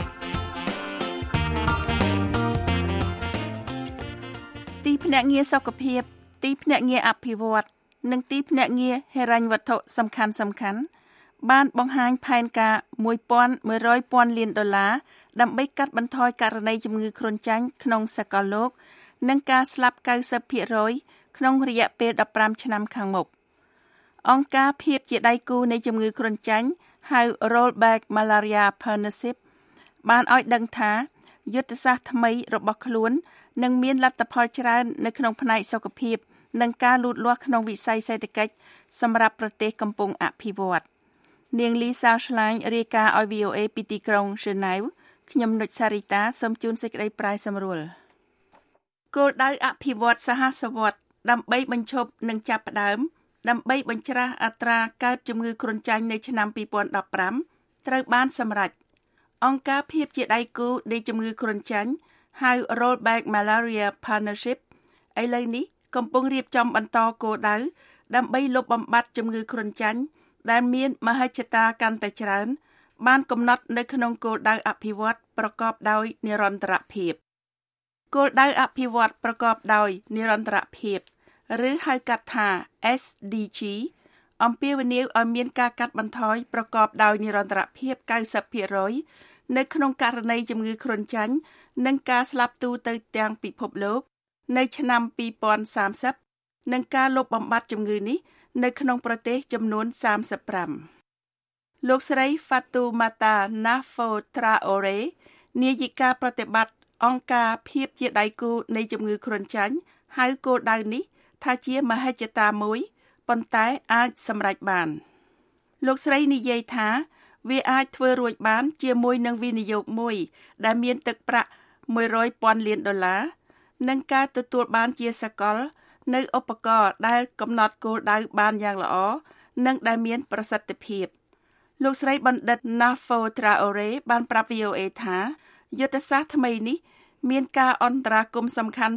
Speaker 3: ទីភ្នាក់ងារសុខភាពទីភ្នាក់ងារអភិវឌ្ឍនិងទីភ្នាក់ងារហិរញ្ញវត្ថុសំខាន់ៗបានបង្ហាញផែនការ $1,100 លានដើម្បីកាត់បន្ថយករណីជំងឺគ្រុនចាញ់ក្នុងសកលលោកនិងការស្លាប់ 90% ក្នុងរយៈពេល15ឆ្នាំខាងមុខអង្គការភាពជាដៃគូនៃជំងឺគ្រុនចាញ់ហៅ Rollback Malaria Partnership បានឲ្យដឹងថាយុទ្ធសាស្ត្រថ្មីរបស់ខ្លួននឹងមានលទ្ធផលច្រើននៅក្នុងផ្នែកសុខភាពនិងការលូតលាស់ក្នុងវិស័យសេដ្ឋកិច្ចសម្រាប់ប្រទេសកំពុងអភិវឌ្ឍនាងលីសាឆ្លាញ់រាយការណ៍ឲ្យ VOA ពីទីក្រុង Geneva ខ្ញុំនុចសារីតាសូមជូនសេចក្តីប្រាយសម្រួលគោលដៅអភិវឌ្ឍសហសវត្សរ៍ដើម្បីបញ្ឈប់និងចាប់ផ្ដើមដើម្បីបញ្ច្រាស់អត្រាកើតជំងឺគ្រុនចាញ់នៅឆ្នាំ2015 ត្រូវបានសម្រេចអង្គការភាពជាដៃគូនៃជំងឺគ្រុនចាញ់ហៅ Rollback Malaria Partnership ឥឡូវនេះកំពុងរៀបចំបន្តគោលដៅដើម្បីលុបបំបាត់ជំងឺគ្រុនចាញ់ដែលមានមហិច្ឆតាកាន់តែច្រើនបានកំណត់នៅក្នុងគោលដៅអភិវឌ្ឍប្រកបដោយនិរន្តរភាពគោលដៅអភិវឌ្ឍប្រកបដោយនិរន្តរភាពឬហៅកាត់ថា SDG អំពាវនាវឲ្យមានការកាត់បន្ថយប្រកបដោយនិរន្តរភាព 90% នៅក្នុងករណីជំងឺគ្រុនចាញ់និងការស្លាប់ទូទៅទាំងពិភពលោកនៅឆ្នាំ2030និងការលុបបំបាត់ជំងឺនេះនៅក្នុងប្រទេសចំនួន35លោកស្រី Fatoumata Nafo Traoré នាយិកាប្រតិបត្តិអង្គការភាពជាដៃគូនៃជំងឺគ្រុនចាញ់ហៅគោលដៅនេះថាជាមហិច្ឆតាមួយប៉ុន្តែអាចសម្រេចបានលោកស្រីនិយាយថាវាអាចធ្វើរួចបានជាមួយនឹងវិនិយោគមួយដែលមានទឹកប្រាក់$100,000 លាននិងការទទួលបានជាសកលនៅឧបករណ៍ដែលកំណត់គោលដៅបានយ៉ាងល្អនិងដែលមានប្រសិទ្ធភាពលោកស្រីបណ្ឌិត Nafo Traoré បានប្រាប់ VOA ថាយុទ្ធសាស្ត្រថ្មីនេះមានការអន្តរាគមន៍សំខាន់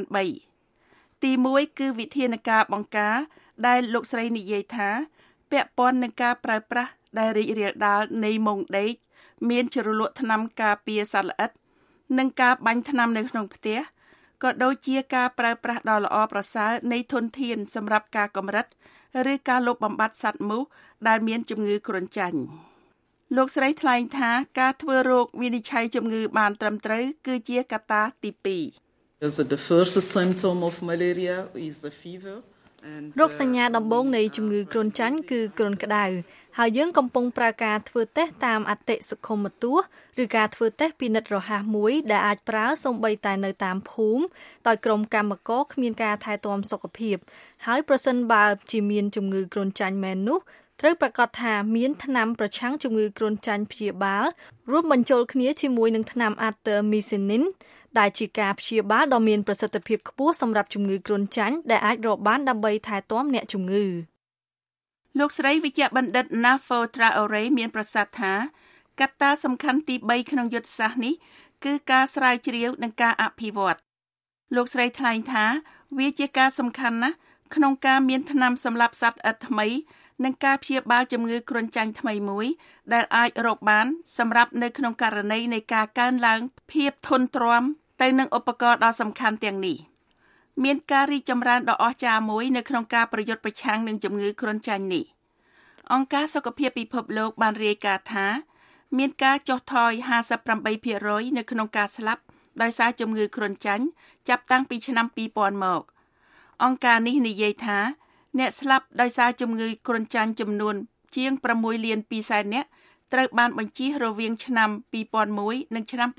Speaker 3: 3ទី1គឺវិធានការបង្ការដែលលោកស្រីនិយាយថាពាក់ព័ន្ធនឹងការប្រើប្រាស់ដែលរីករាលដាលនៃមុងដេកមានជ្រលក់ថ្នាំការពារសត្វល្អិតនិងការបាញ់ថ្នាំនៅក្នុងផ្ទះក៏ដូចជាការប្រើប្រាស់ដ៏ល្អប្រសើរនៃធនធានសម្រាប់ការកម្រិតឬការលុបបំបាត់សត្វមូសដែលមានជំងឺគ្រុនចាញ់លោកស្រីថ្លែងថាការធ្វើរោគវិនិច្ឆ័យជំងឺបានត្រឹមត្រូវគឺជាកត្តាទី2
Speaker 14: The first symptom of malaria is a fever
Speaker 7: រោគសញ្ញាដំបូងនៃជំងឺគ្រុនចាញ់គឺគ្រុនក្តៅហើយយើងកំពុងប្រើការធ្វើតេស្តតាមអតិសុខុមទស្សន៍ឬការធ្វើតេស្តពិនិត្យរហ័សមួយដែលអាចប្រើសូម្បីតែនៅតាមភូមិដោយក្រុមកម្មករគ្មានការថែទាំសុខភាពហើយប្រសិនបើជាមានជំងឺគ្រុនចាញ់មែននោះត្រូវប្រាកដថាមានថ្នាំប្រឆាំងជំងឺគ្រុនចាញ់ព្យាបាលរួមបញ្ចូលគ្នាជាមួយនឹងថ្នាំ Artemisinin ដែលជាការព្យាបាលដ៏មានប្រសិទ្ធភាពខ្ពស់សម្រាប់ជំងឺគ្រុនចាញ់ដែលអាចរកបានដើម្បីថែទាំអ្នកជំងឺ
Speaker 3: លោកស្រីវិជ្ជបណ្ឌិត Nafo Traoré មានប្រសាសន៍ថាកត្តាសំខាន់ទី3ក្នុងយុទ្ធសាស្ត្រនេះគឺការស្រាវជ្រាវនិងការអភិវឌ្ឍលោកស្រីថ្លែងថាវាជាការសំខាន់ណាស់ក្នុងការមានថ្នាំសម្លាប់សត្វល្អិតថ្មីនិងការព្យាបាលជំងឺគ្រុនចាញ់ថ្មីមួយដែលអាចរកបានសម្រាប់នៅក្នុងករណីនៃការកើនឡើងភាពធន់ទ្រាំទៅនឹងឧបករណ៍ដ៏សំខាន់ទាំងនេះមានការរីកចម្រើនដ៏អស្ចារ្យមួយនៅក្នុងការប្រយុទ្ធប្រឆាំងនឹងជំងឺគ្រុនចាញ់នេះអង្គការសុខភាពពិភពលោកបានរាយការណ៍ថាមានការចុះថយ 58% នៅក្នុងការស្លាប់ដោយសារជំងឺគ្រុនចាញ់ចាប់តាំងពីឆ្នាំ 2000 មកអង្គការនេះនិយាយថាអ្នកស្លាប់ដោយសារជំងឺគ្រុនចាញ់ចំនួនជាង 6 លាន 2 សែននាក់ត្រូវបានបញ្ជិះរវាងឆ្នាំ 2001 និងឆ្នាំ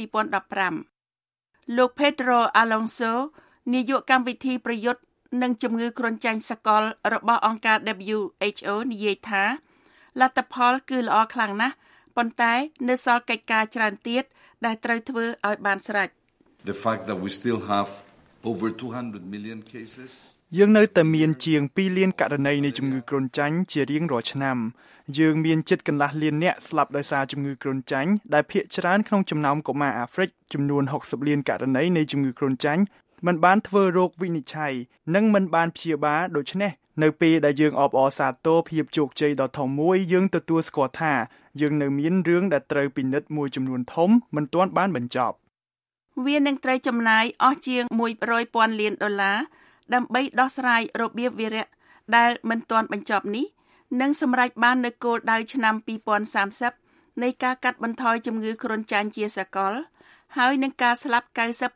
Speaker 3: 2015 លោក Pedro Alonso នាយកកម្មវិធីប្រយុទ្ធនឹងជំងឺគ្រុនចាញ់សកលរបស់អង្គការ WHO និយាយថាលទ្ធផលគឺល្អខ្លាំងណាស់ប៉ុន្តែនៅសល់កិច្ចការច្រើនទៀតដែលត្រូវធ្វើឲ្យបានស្រេច
Speaker 15: The fact that we still have over 200 million cases
Speaker 16: យើងនៅតែមានជាង2លានករណីនៃជំងឺគ្រុនចាញ់ជារៀងរាល់ឆ្នាំយើងមានជិតកន្លះលានអ្នកស្លាប់ដោយសារជំងឺគ្រុនចាញ់ដែលភាគច្រើនក្នុងចំណោមកុមារអាហ្វ្រិកចំនួន60លានករណីនៃជំងឺគ្រុនចាញ់មិនបានធ្វើរោគវិនិច្ឆ័យនិងមិនបានព្យាបាលដូច្នេះនៅពេលដែលយើងអបអរសាទរភាពជោគជ័យដ៏ធំមួយយើងទទួលស្គាល់ថាយើងនៅមានរឿងដែលត្រូវពិនិត្យមួយចំនួនធំមិនទាន់បានបញ្ចប់
Speaker 3: វានឹងត្រូវចំណាយអស់ជាង$100,000 លានដើម្បីដោះស្រាយរបៀបវារៈដែលមិនទាន់បញ្ចប់នេះនិងសម្រេចបាននូវគោលដៅឆ្នាំ2030នៃការកាត់បន្ថយជំងឺគ្រុនចាញ់ជាសកលហើយនឹងការស្លាប់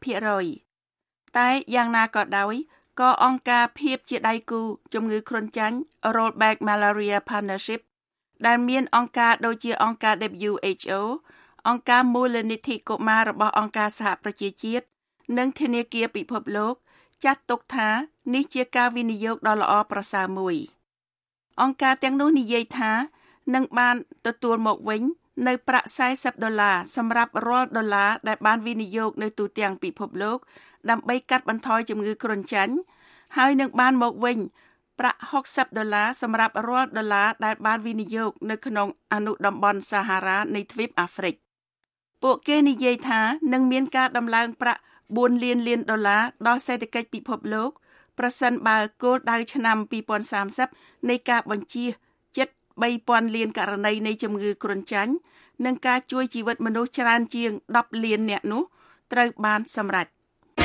Speaker 3: 90% តែយ៉ាងណាក៏ដោយក៏អង្គការភាពជាដៃគូជំងឺគ្រុនចាញ់ Rollback Malaria Partnership ដែលមានអង្គការដូចជាអង្គការ WHO អង្គការមូលនិធិកុមាររបស់អង្គការសហប្រជាជាតិនិងធនាគារពិភពលោកចាត់ទុកថានេះជាការវិនិយោគដ៏ល្អប្រសើរមួយអង្គការទាំងនោះនិយាយថានឹងបានទទួលមកវិញនៅប្រាក់$40សម្រាប់រាល់$ដែលបានវិនិយោគនៅទូទាំងពិភពលោកដើម្បីកាត់បន្ថយជំងឺគ្រុនចាញ់ហើយនឹងបានមកវិញប្រាក់$60សម្រាប់រាល់ដុល្លារដែលបានវិនិយោគនៅក្នុងអនុតំបន់សាហារ៉ានៃទ្វីបអាហ្វ្រិកពួកគេនិយាយថានឹងមានការដំឡើងប្រាក់$4 លានដល់សេដ្ឋកិច្ចពិភពលោកប្រសិនបើគោលដៅឆ្នាំ2030នៃការបញ្ជៀសជិត3,000 លានករណីនៃជំងឺគ្រុនចាញ់និងការជួយជីវិតមនុស្សច្រើនជាង10 លាននាក់នោះត្រូវបានសម្រេច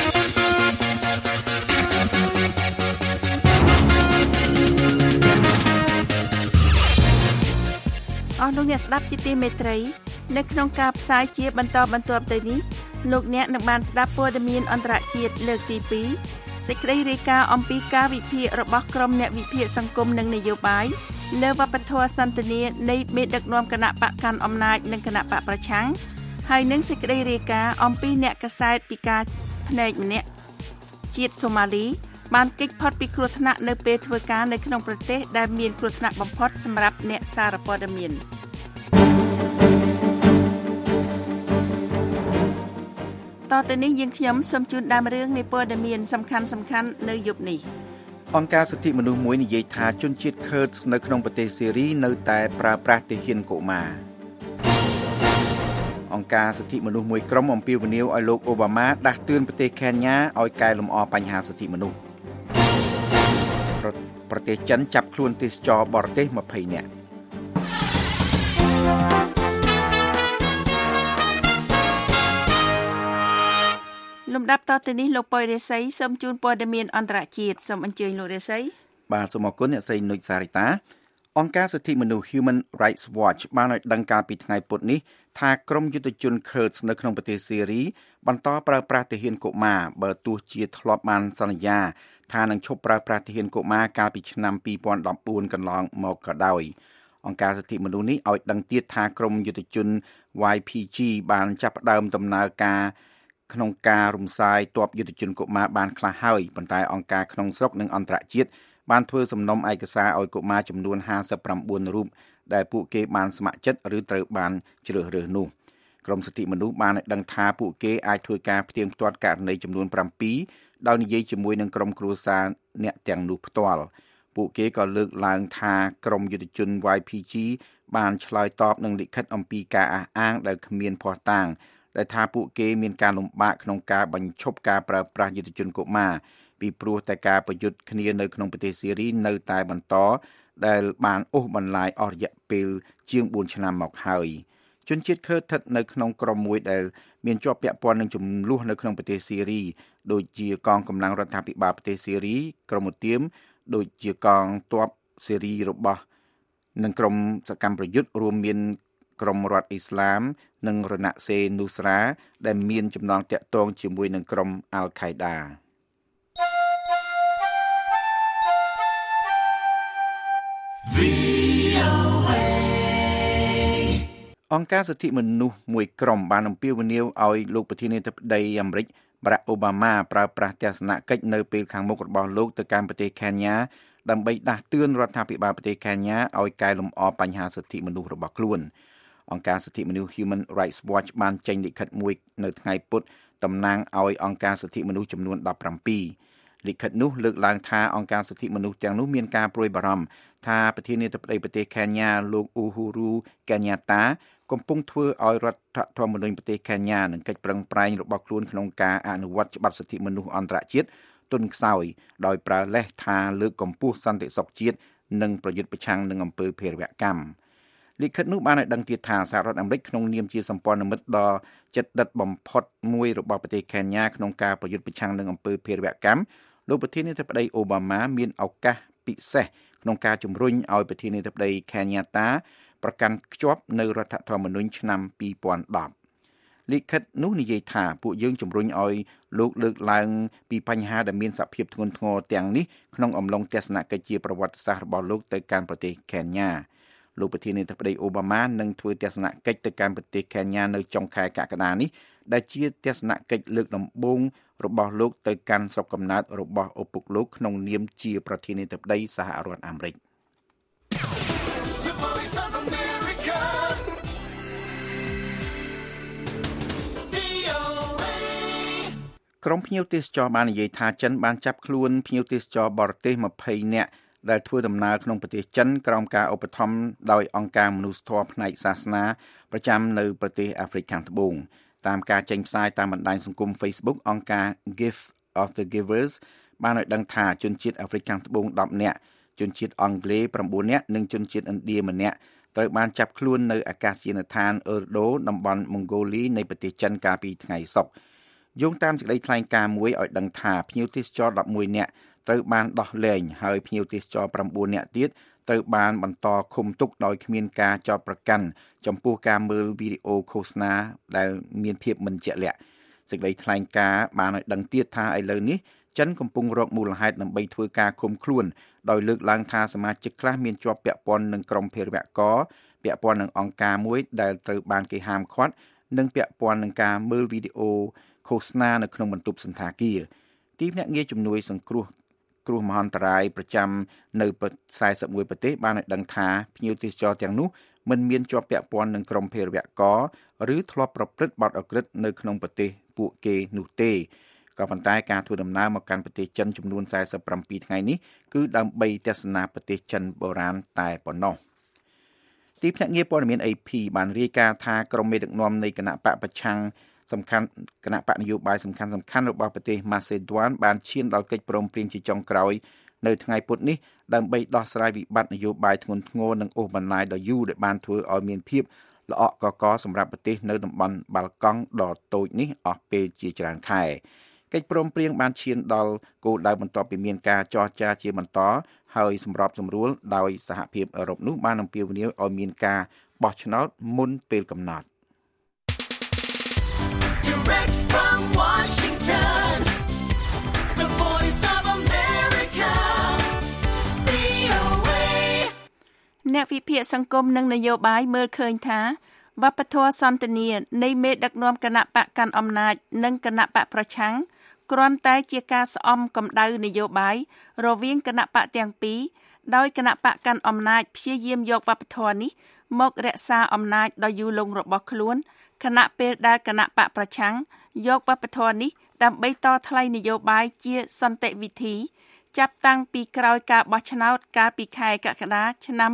Speaker 3: អស់លោកអ្នកស្ដាប់ជាទីមេត្រីនៅក្នុងការផ្សាយជាបន្តបន្ទាប់ទៅនេះលោកអ្នកនឹងបានស្ដាប់ព័ត៌មានអន្តរជាតិលើកទី2សេចក្តីរាយការណ៍អំពីការវិភាគរបស់ក្រុមអ្នកវិភាគសង្គមនិងនយោបាយលើវប្បធម៌សន្ទនានៃមេដឹកនាំគណៈបកកាន់អំណាចនិងគណៈបកប្រឆាំងហើយនឹងសេចក្តីរាយការណ៍អំពីអ្នកកាសែតពីការផ្នែកម្នាក់ជាតិសូម៉ាលីបានគេចផុតពីគ្រោះថ្នាក់នៅពេលធ្វើការនៅក្នុងប្រទេសដែលមានគ្រោះថ្នាក់បំផុតសម្រាប់អ្នកសារព័ត៌មានតទៅនេះយើងខ្ញុំសូមជូនដើមរឿងនៃព័ត៌មានសំខាន់ៗនៅយប់នេះ
Speaker 4: អង្គការសិទ្ធិមនុស្សមួយនិយាយថាជនជាតិខឺតនៅក្នុងប្រទេសសេរីនៅតែប្រើប្រាស់ទាហានកុមារអង្គការសិទ្ធិមនុស្សមួយក្រុមអំពាវនាវឲ្យលោកអូបាម៉ាដាស់តឿនប្រទេសខេនយ៉ាឲ្យកែលម្អបញ្ហាសិទ្ធិមនុស្សប្រទេសចិនចាប់ខ្លួនទេសចរបរទេស20នាក់
Speaker 3: លំដាប់តទៅនេះលោកប៉ុយរិស័យសូមជូនព័ត៌មានអន្តរជាតិសូមអញ្ជើញលោករិស័យ
Speaker 4: បាទសូមអរគុណអ្នកស្រីនុចសារិតាអង្គការសិទ្ធិមនុស្ស Human Rights Watch បានឲ្យដឹងកាលពីថ្ងៃពុធនេះថាក្រុមយុទ្ធជន Kurds នៅក្នុងប្រទេសសេរីបន្តប្រើប្រាស់ទាហានកុមារបើទោះជាធ្លាប់បានសន្យាថានឹងឈប់ប្រើប្រាស់ទាហានកុមារកាលពីឆ្នាំ2014កន្លងមកក៏ដោយអង្គការសិទ្ធិមនុស្សនេះឲ្យដឹងទៀតថាក្រុមយុទ្ធជន YPG បានចាប់ផ្ដើមដំណើរការក្នុងការរំសាយទ័ពយុទ្ធជនកុមារបានខ្លះហើយប៉ុន្តែអង្គការក្នុងស្រុកនិងអន្តរជាតិបានធ្វើសំណុំឯកសារឲ្យកុមារចំនួន59រូបដែលពួកគេបានស្ម័គ្រចិត្តឬត្រូវបានជ្រើសរើសនោះក្រុមសិទ្ធិមនុស្សបានឲ្យដឹងថាពួកគេអាចធ្វើការផ្ទៀងផ្ទាត់ករណីចំនួន7ដោយនិយាយជាមួយនឹងក្រុមគ្រួសារអ្នកទាំងនោះផ្ទាល់ពួកគេក៏លើកឡើងថាក្រុមយុទ្ធជន YPG បានឆ្លើយតបនឹងលិខិតអំពីការអះអាងដែលគ្មានភស្តុតាងដែលថាពួកគេមានការលំបាកក្នុងការបញ្ឈប់ការប្រើប្រាស់យុទ្ធជនកុមារពីព្រោះតែការប្រយុទ្ធគ្នានៅក្នុងប្រទេសសេរីនៅតែបន្តដែលបានអូសបន្លាយអស់រយៈពេលជាង4ឆ្នាំមកហើយជនជាតិខឺតស្ថិតនៅក្នុងក្រុមមួយដែលមានជាប់ពាក់ព័ន្ធនឹងចំនួននៅក្នុងប្រទេសសេរីដូចជាកងកម្លាំងរដ្ឋាភិបាលប្រទេសសេរីក្រុមឧទាមដូចជាកងទ័ពសេរីរបស់និងក្រុមសកម្មប្រយុទ្ធរួមមានក្រុមរដ្ឋអ៊ីស្លាមនិងរណសេរនូស្រាដែលមានចំណងតាក់ទងជាមួយនឹងក្រុមអាល់ខេដាអង្គការសិទ្ធិមនុស្សមួយក្រុមបានអំពាវនាវឲ្យលោកប្រធានាធិបតីអាមេរិកបារ៉ាក់អូបាម៉ាប្រើប្រាស់ទស្សនកិច្ចនៅពេលខាងមុខរបស់លោកទៅកាន់ប្រទេសខេនយ៉ាដើម្បីដាស់តឿនរដ្ឋាភិបាលប្រទេសខេនយ៉ាឲ្យកែលម្អបញ្ហាសិទ្ធិមនុស្សរបស់ខ្លួនអង្គការសិទ្ធិមនុស្ស Human Rights Watch បានចេញលិខិតមួយនៅថ្ងៃពុធតំណាងឲ្យអង្គការសិទ្ធិមនុស្សចំនួន17លិខិតនោះលើកឡើងថាអង្គការសិទ្ធិមនុស្សទាំងនោះមានការព្រួយបារម្ភថាប្រធានាធិបតីប្រទេសខេនយ៉ាលោកអ៊ូហ៊ូរូកេញ៉ាតាកំពុងធ្វើឲ្យរដ្ឋធម្មនុញ្ញប្រទេសខេនយ៉ានិងកិច្ចប្រឹងប្រែងរបស់ខ្លួនក្នុងការអនុវត្តច្បាប់សិទ្ធិមនុស្សអន្តរជាតិទន់ខ្សោយដោយប្រើលេសថាលើកកម្ពស់សន្តិសុខជាតិនិងប្រយុទ្ធប្រឆាំងនឹងអំពើភេរវកម្មលិខិតនោះបានឲ្យដឹងទៀតថាសហរដ្ឋអាមេរិកក្នុងនាមជាសម្ព័ន្ធមិត្តដ៏ជិតដិតបំផុតមួយរបស់ប្រទេសខេនយ៉ាក្នុងការប្រយុទ្ធប្រឆាំងនឹងអំពើភេរវកម្មលោកប្រធានាធិបតីអូបាម៉ាមានឱកាសពិសេសក្នុងការជំរុញឲ្យប្រធានាធិបតីខេនយ៉ាតាប្រកាន់ខ្ជាប់នៅរដ្ឋធម្មនុញ្ញឆ្នាំ2010លិខិតនោះនិយាយថាពួកយើងជំរុញឲ្យលោកលើកឡើងពីបញ្ហាដែលមានសភាពធ្ងន់ធ្ងរទាំងនេះក្នុងអំឡុងទស្សនកិច្ចជាប្រវត្តិសាស្ត្ររបស់លោកទៅកាន់ប្រទេសខេនយ៉ាលោកប្រធានាធិបតីអូបាម៉ានឹងធ្វើទស្សនកិច្ចទៅកាន់ប្រទេសខេនយ៉ានៅចុងខែកក្កដានេះដែលជាទស្សនកិច្ចលើកដំបូងរបស់លោកទៅកាន់ស្រុកកំណើតរបស់ឪពុកលោកក្នុងនាមជាប្រធានាធិបតីសហរដ្ឋអាមេរិកក្រុមភ្ញៀវទេសចរបាននិយាយថាចិនបានចាប់ខ្លួនភ្ញៀវទេសចរបរទេស20នាក់ដែលធ្វើដំណើរក្នុងប្រទេសចិនក្រោមការឧបត្ថម្ភដោយអង្គការមនុស្សធម៌ផ្នែកសាសនាប្រចាំនៅប្រទេសអាហ្វ្រិកខាងត្បូងតាមការចេញផ្សាយតាមបណ្ដាញសង្គម Facebook អង្គការ Gift of the Givers បានឲ្យដឹងថាជនជាតិអាហ្វ្រិកខាងត្បូង10នាក់ជនជាតិអង់គ្លេស9នាក់និងជនជាតិឥណ្ឌា1នាក់ត្រូវបានចាប់ខ្លួននៅអាកាសយានដ្ឋានអឺរដូតំបន់ម៉ុងហ្គោលីនៃប្រទេសចិនកាលពីថ្ងៃសុក្រយោងតាមសេចក្តីថ្លែងការណ៍មួយឲ្យដឹងថាភ្ញៀវទេសចរ11នាក់ត្រូវបានដោះលែងហើយភ្ញៀវទេសចរ9នាក់ទៀតត្រូវបានបន្តឃុំទុកដោយគ្មានការចោទប្រកាន់ចំពោះការមើលវីដេអូឃោសនាដែលមានភាពមិនជាក់លាក់សេចក្តីថ្លែងការណ៍បានឲ្យដឹងទៀតថាឥឡូវនេះចិនកំពុងរកមូលហេតុដើម្បីធ្វើការឃុំខ្លួនដោយលើកឡើងថាសមាជិកខ្លះមានជាប់ពាក់ព័ន្ធនឹងក្រុមភេរវករពាក់ព័ន្ធនឹងអង្គការមួយដែលត្រូវបានគេហាមឃាត់និងពាក់ព័ន្ធនឹងការមើលវីដេអូឃោសនានៅក្នុងបន្ទប់សន្តាគារទីភ្នាក់ងារជំនួយសង្គ្រោះគ្រោះមហន្តរាយប្រចាំនៅ41ប្រទេសបានឲ្យដឹងថាភ្ញៀវទេសចរទាំងនោះមិនមានជាប់ពាក់ព័ន្ធនឹងក្រុមភេរវករឬធ្លាប់ប្រព្រឹត្តបទឧក្រិដ្ឋនៅក្នុងប្រទេសពួកគេនោះទេក៏ប៉ុន្តែការធ្វើដំណើរមកកាន់ប្រទេសចិនចំនួន47ថ្ងៃនេះគឺដើម្បីទស្សនាប្រទេសចិនបុរាណតែប៉ុណ្ណោះទីភ្នាក់ងារព័ត៌មាន AP បានរាយការណ៍ថាក្រុមមេដឹកនាំនៃគណៈបកប្រឆាំងសំខាន់គណៈបកនយោបាយសំខាន់របស់ប្រទេសម៉ាសេឌួនបានឈានដល់កិច្ចព្រមព្រៀងជាចុងក្រោយនៅថ្ងៃពុធនេះដើម្បីដោះស្រាយវិបត្តិនយោបាយធ្ងន់ធ្ងរនិងអូសបន្លាយដ៏យូរដែលបានធ្វើឲ្យមានភាពល្អក់កកសម្រាប់ប្រទេសនៅតំបន់បាល់កង់ដ៏តូចនេះអស់ពេលជាច្រើនខែកិច្ចព្រមព្រៀងបានឈានដល់គោលដៅបន្ទាប់ពីមានការចរចាជាបន្តហើយសម្របសម្រួលដោយសហភាពអឺរ៉ុបនោះបានអំពាវនាវឲ្យមានការបោះឆ្នោតមុនពេលកំណត់
Speaker 17: Direct from Washington, the voice of America, VOA
Speaker 3: អ្នកវិភាគសង្គមនិងនយោបាយមើលឃើញថាវប្បធម៌សន្តានានៃមេដឹកនាំគណៈបកកាន់អំណាចនិងគណៈបកប្រឆាំងគ្រាន់តែជាការស្អំកម្ដៅនយោបាយរវាងគណៈបកទាំងពីរដោយគណៈបកកាន់អំណាចព្យាយាមយកវប្បធម៌នេះមករក្សាអំណាចដ៏យូរលង់របស់ខ្លួនខណៈពេលដែលគណៈបកប្រឆាំងយកវប្បធម៌នេះដើម្បីតថ្លៃនយោបាយជាសន្តិវិធីចាប់តាំងពីក្រោយការបោះឆ្នោតកាលពីខែកក្កដាឆ្នាំ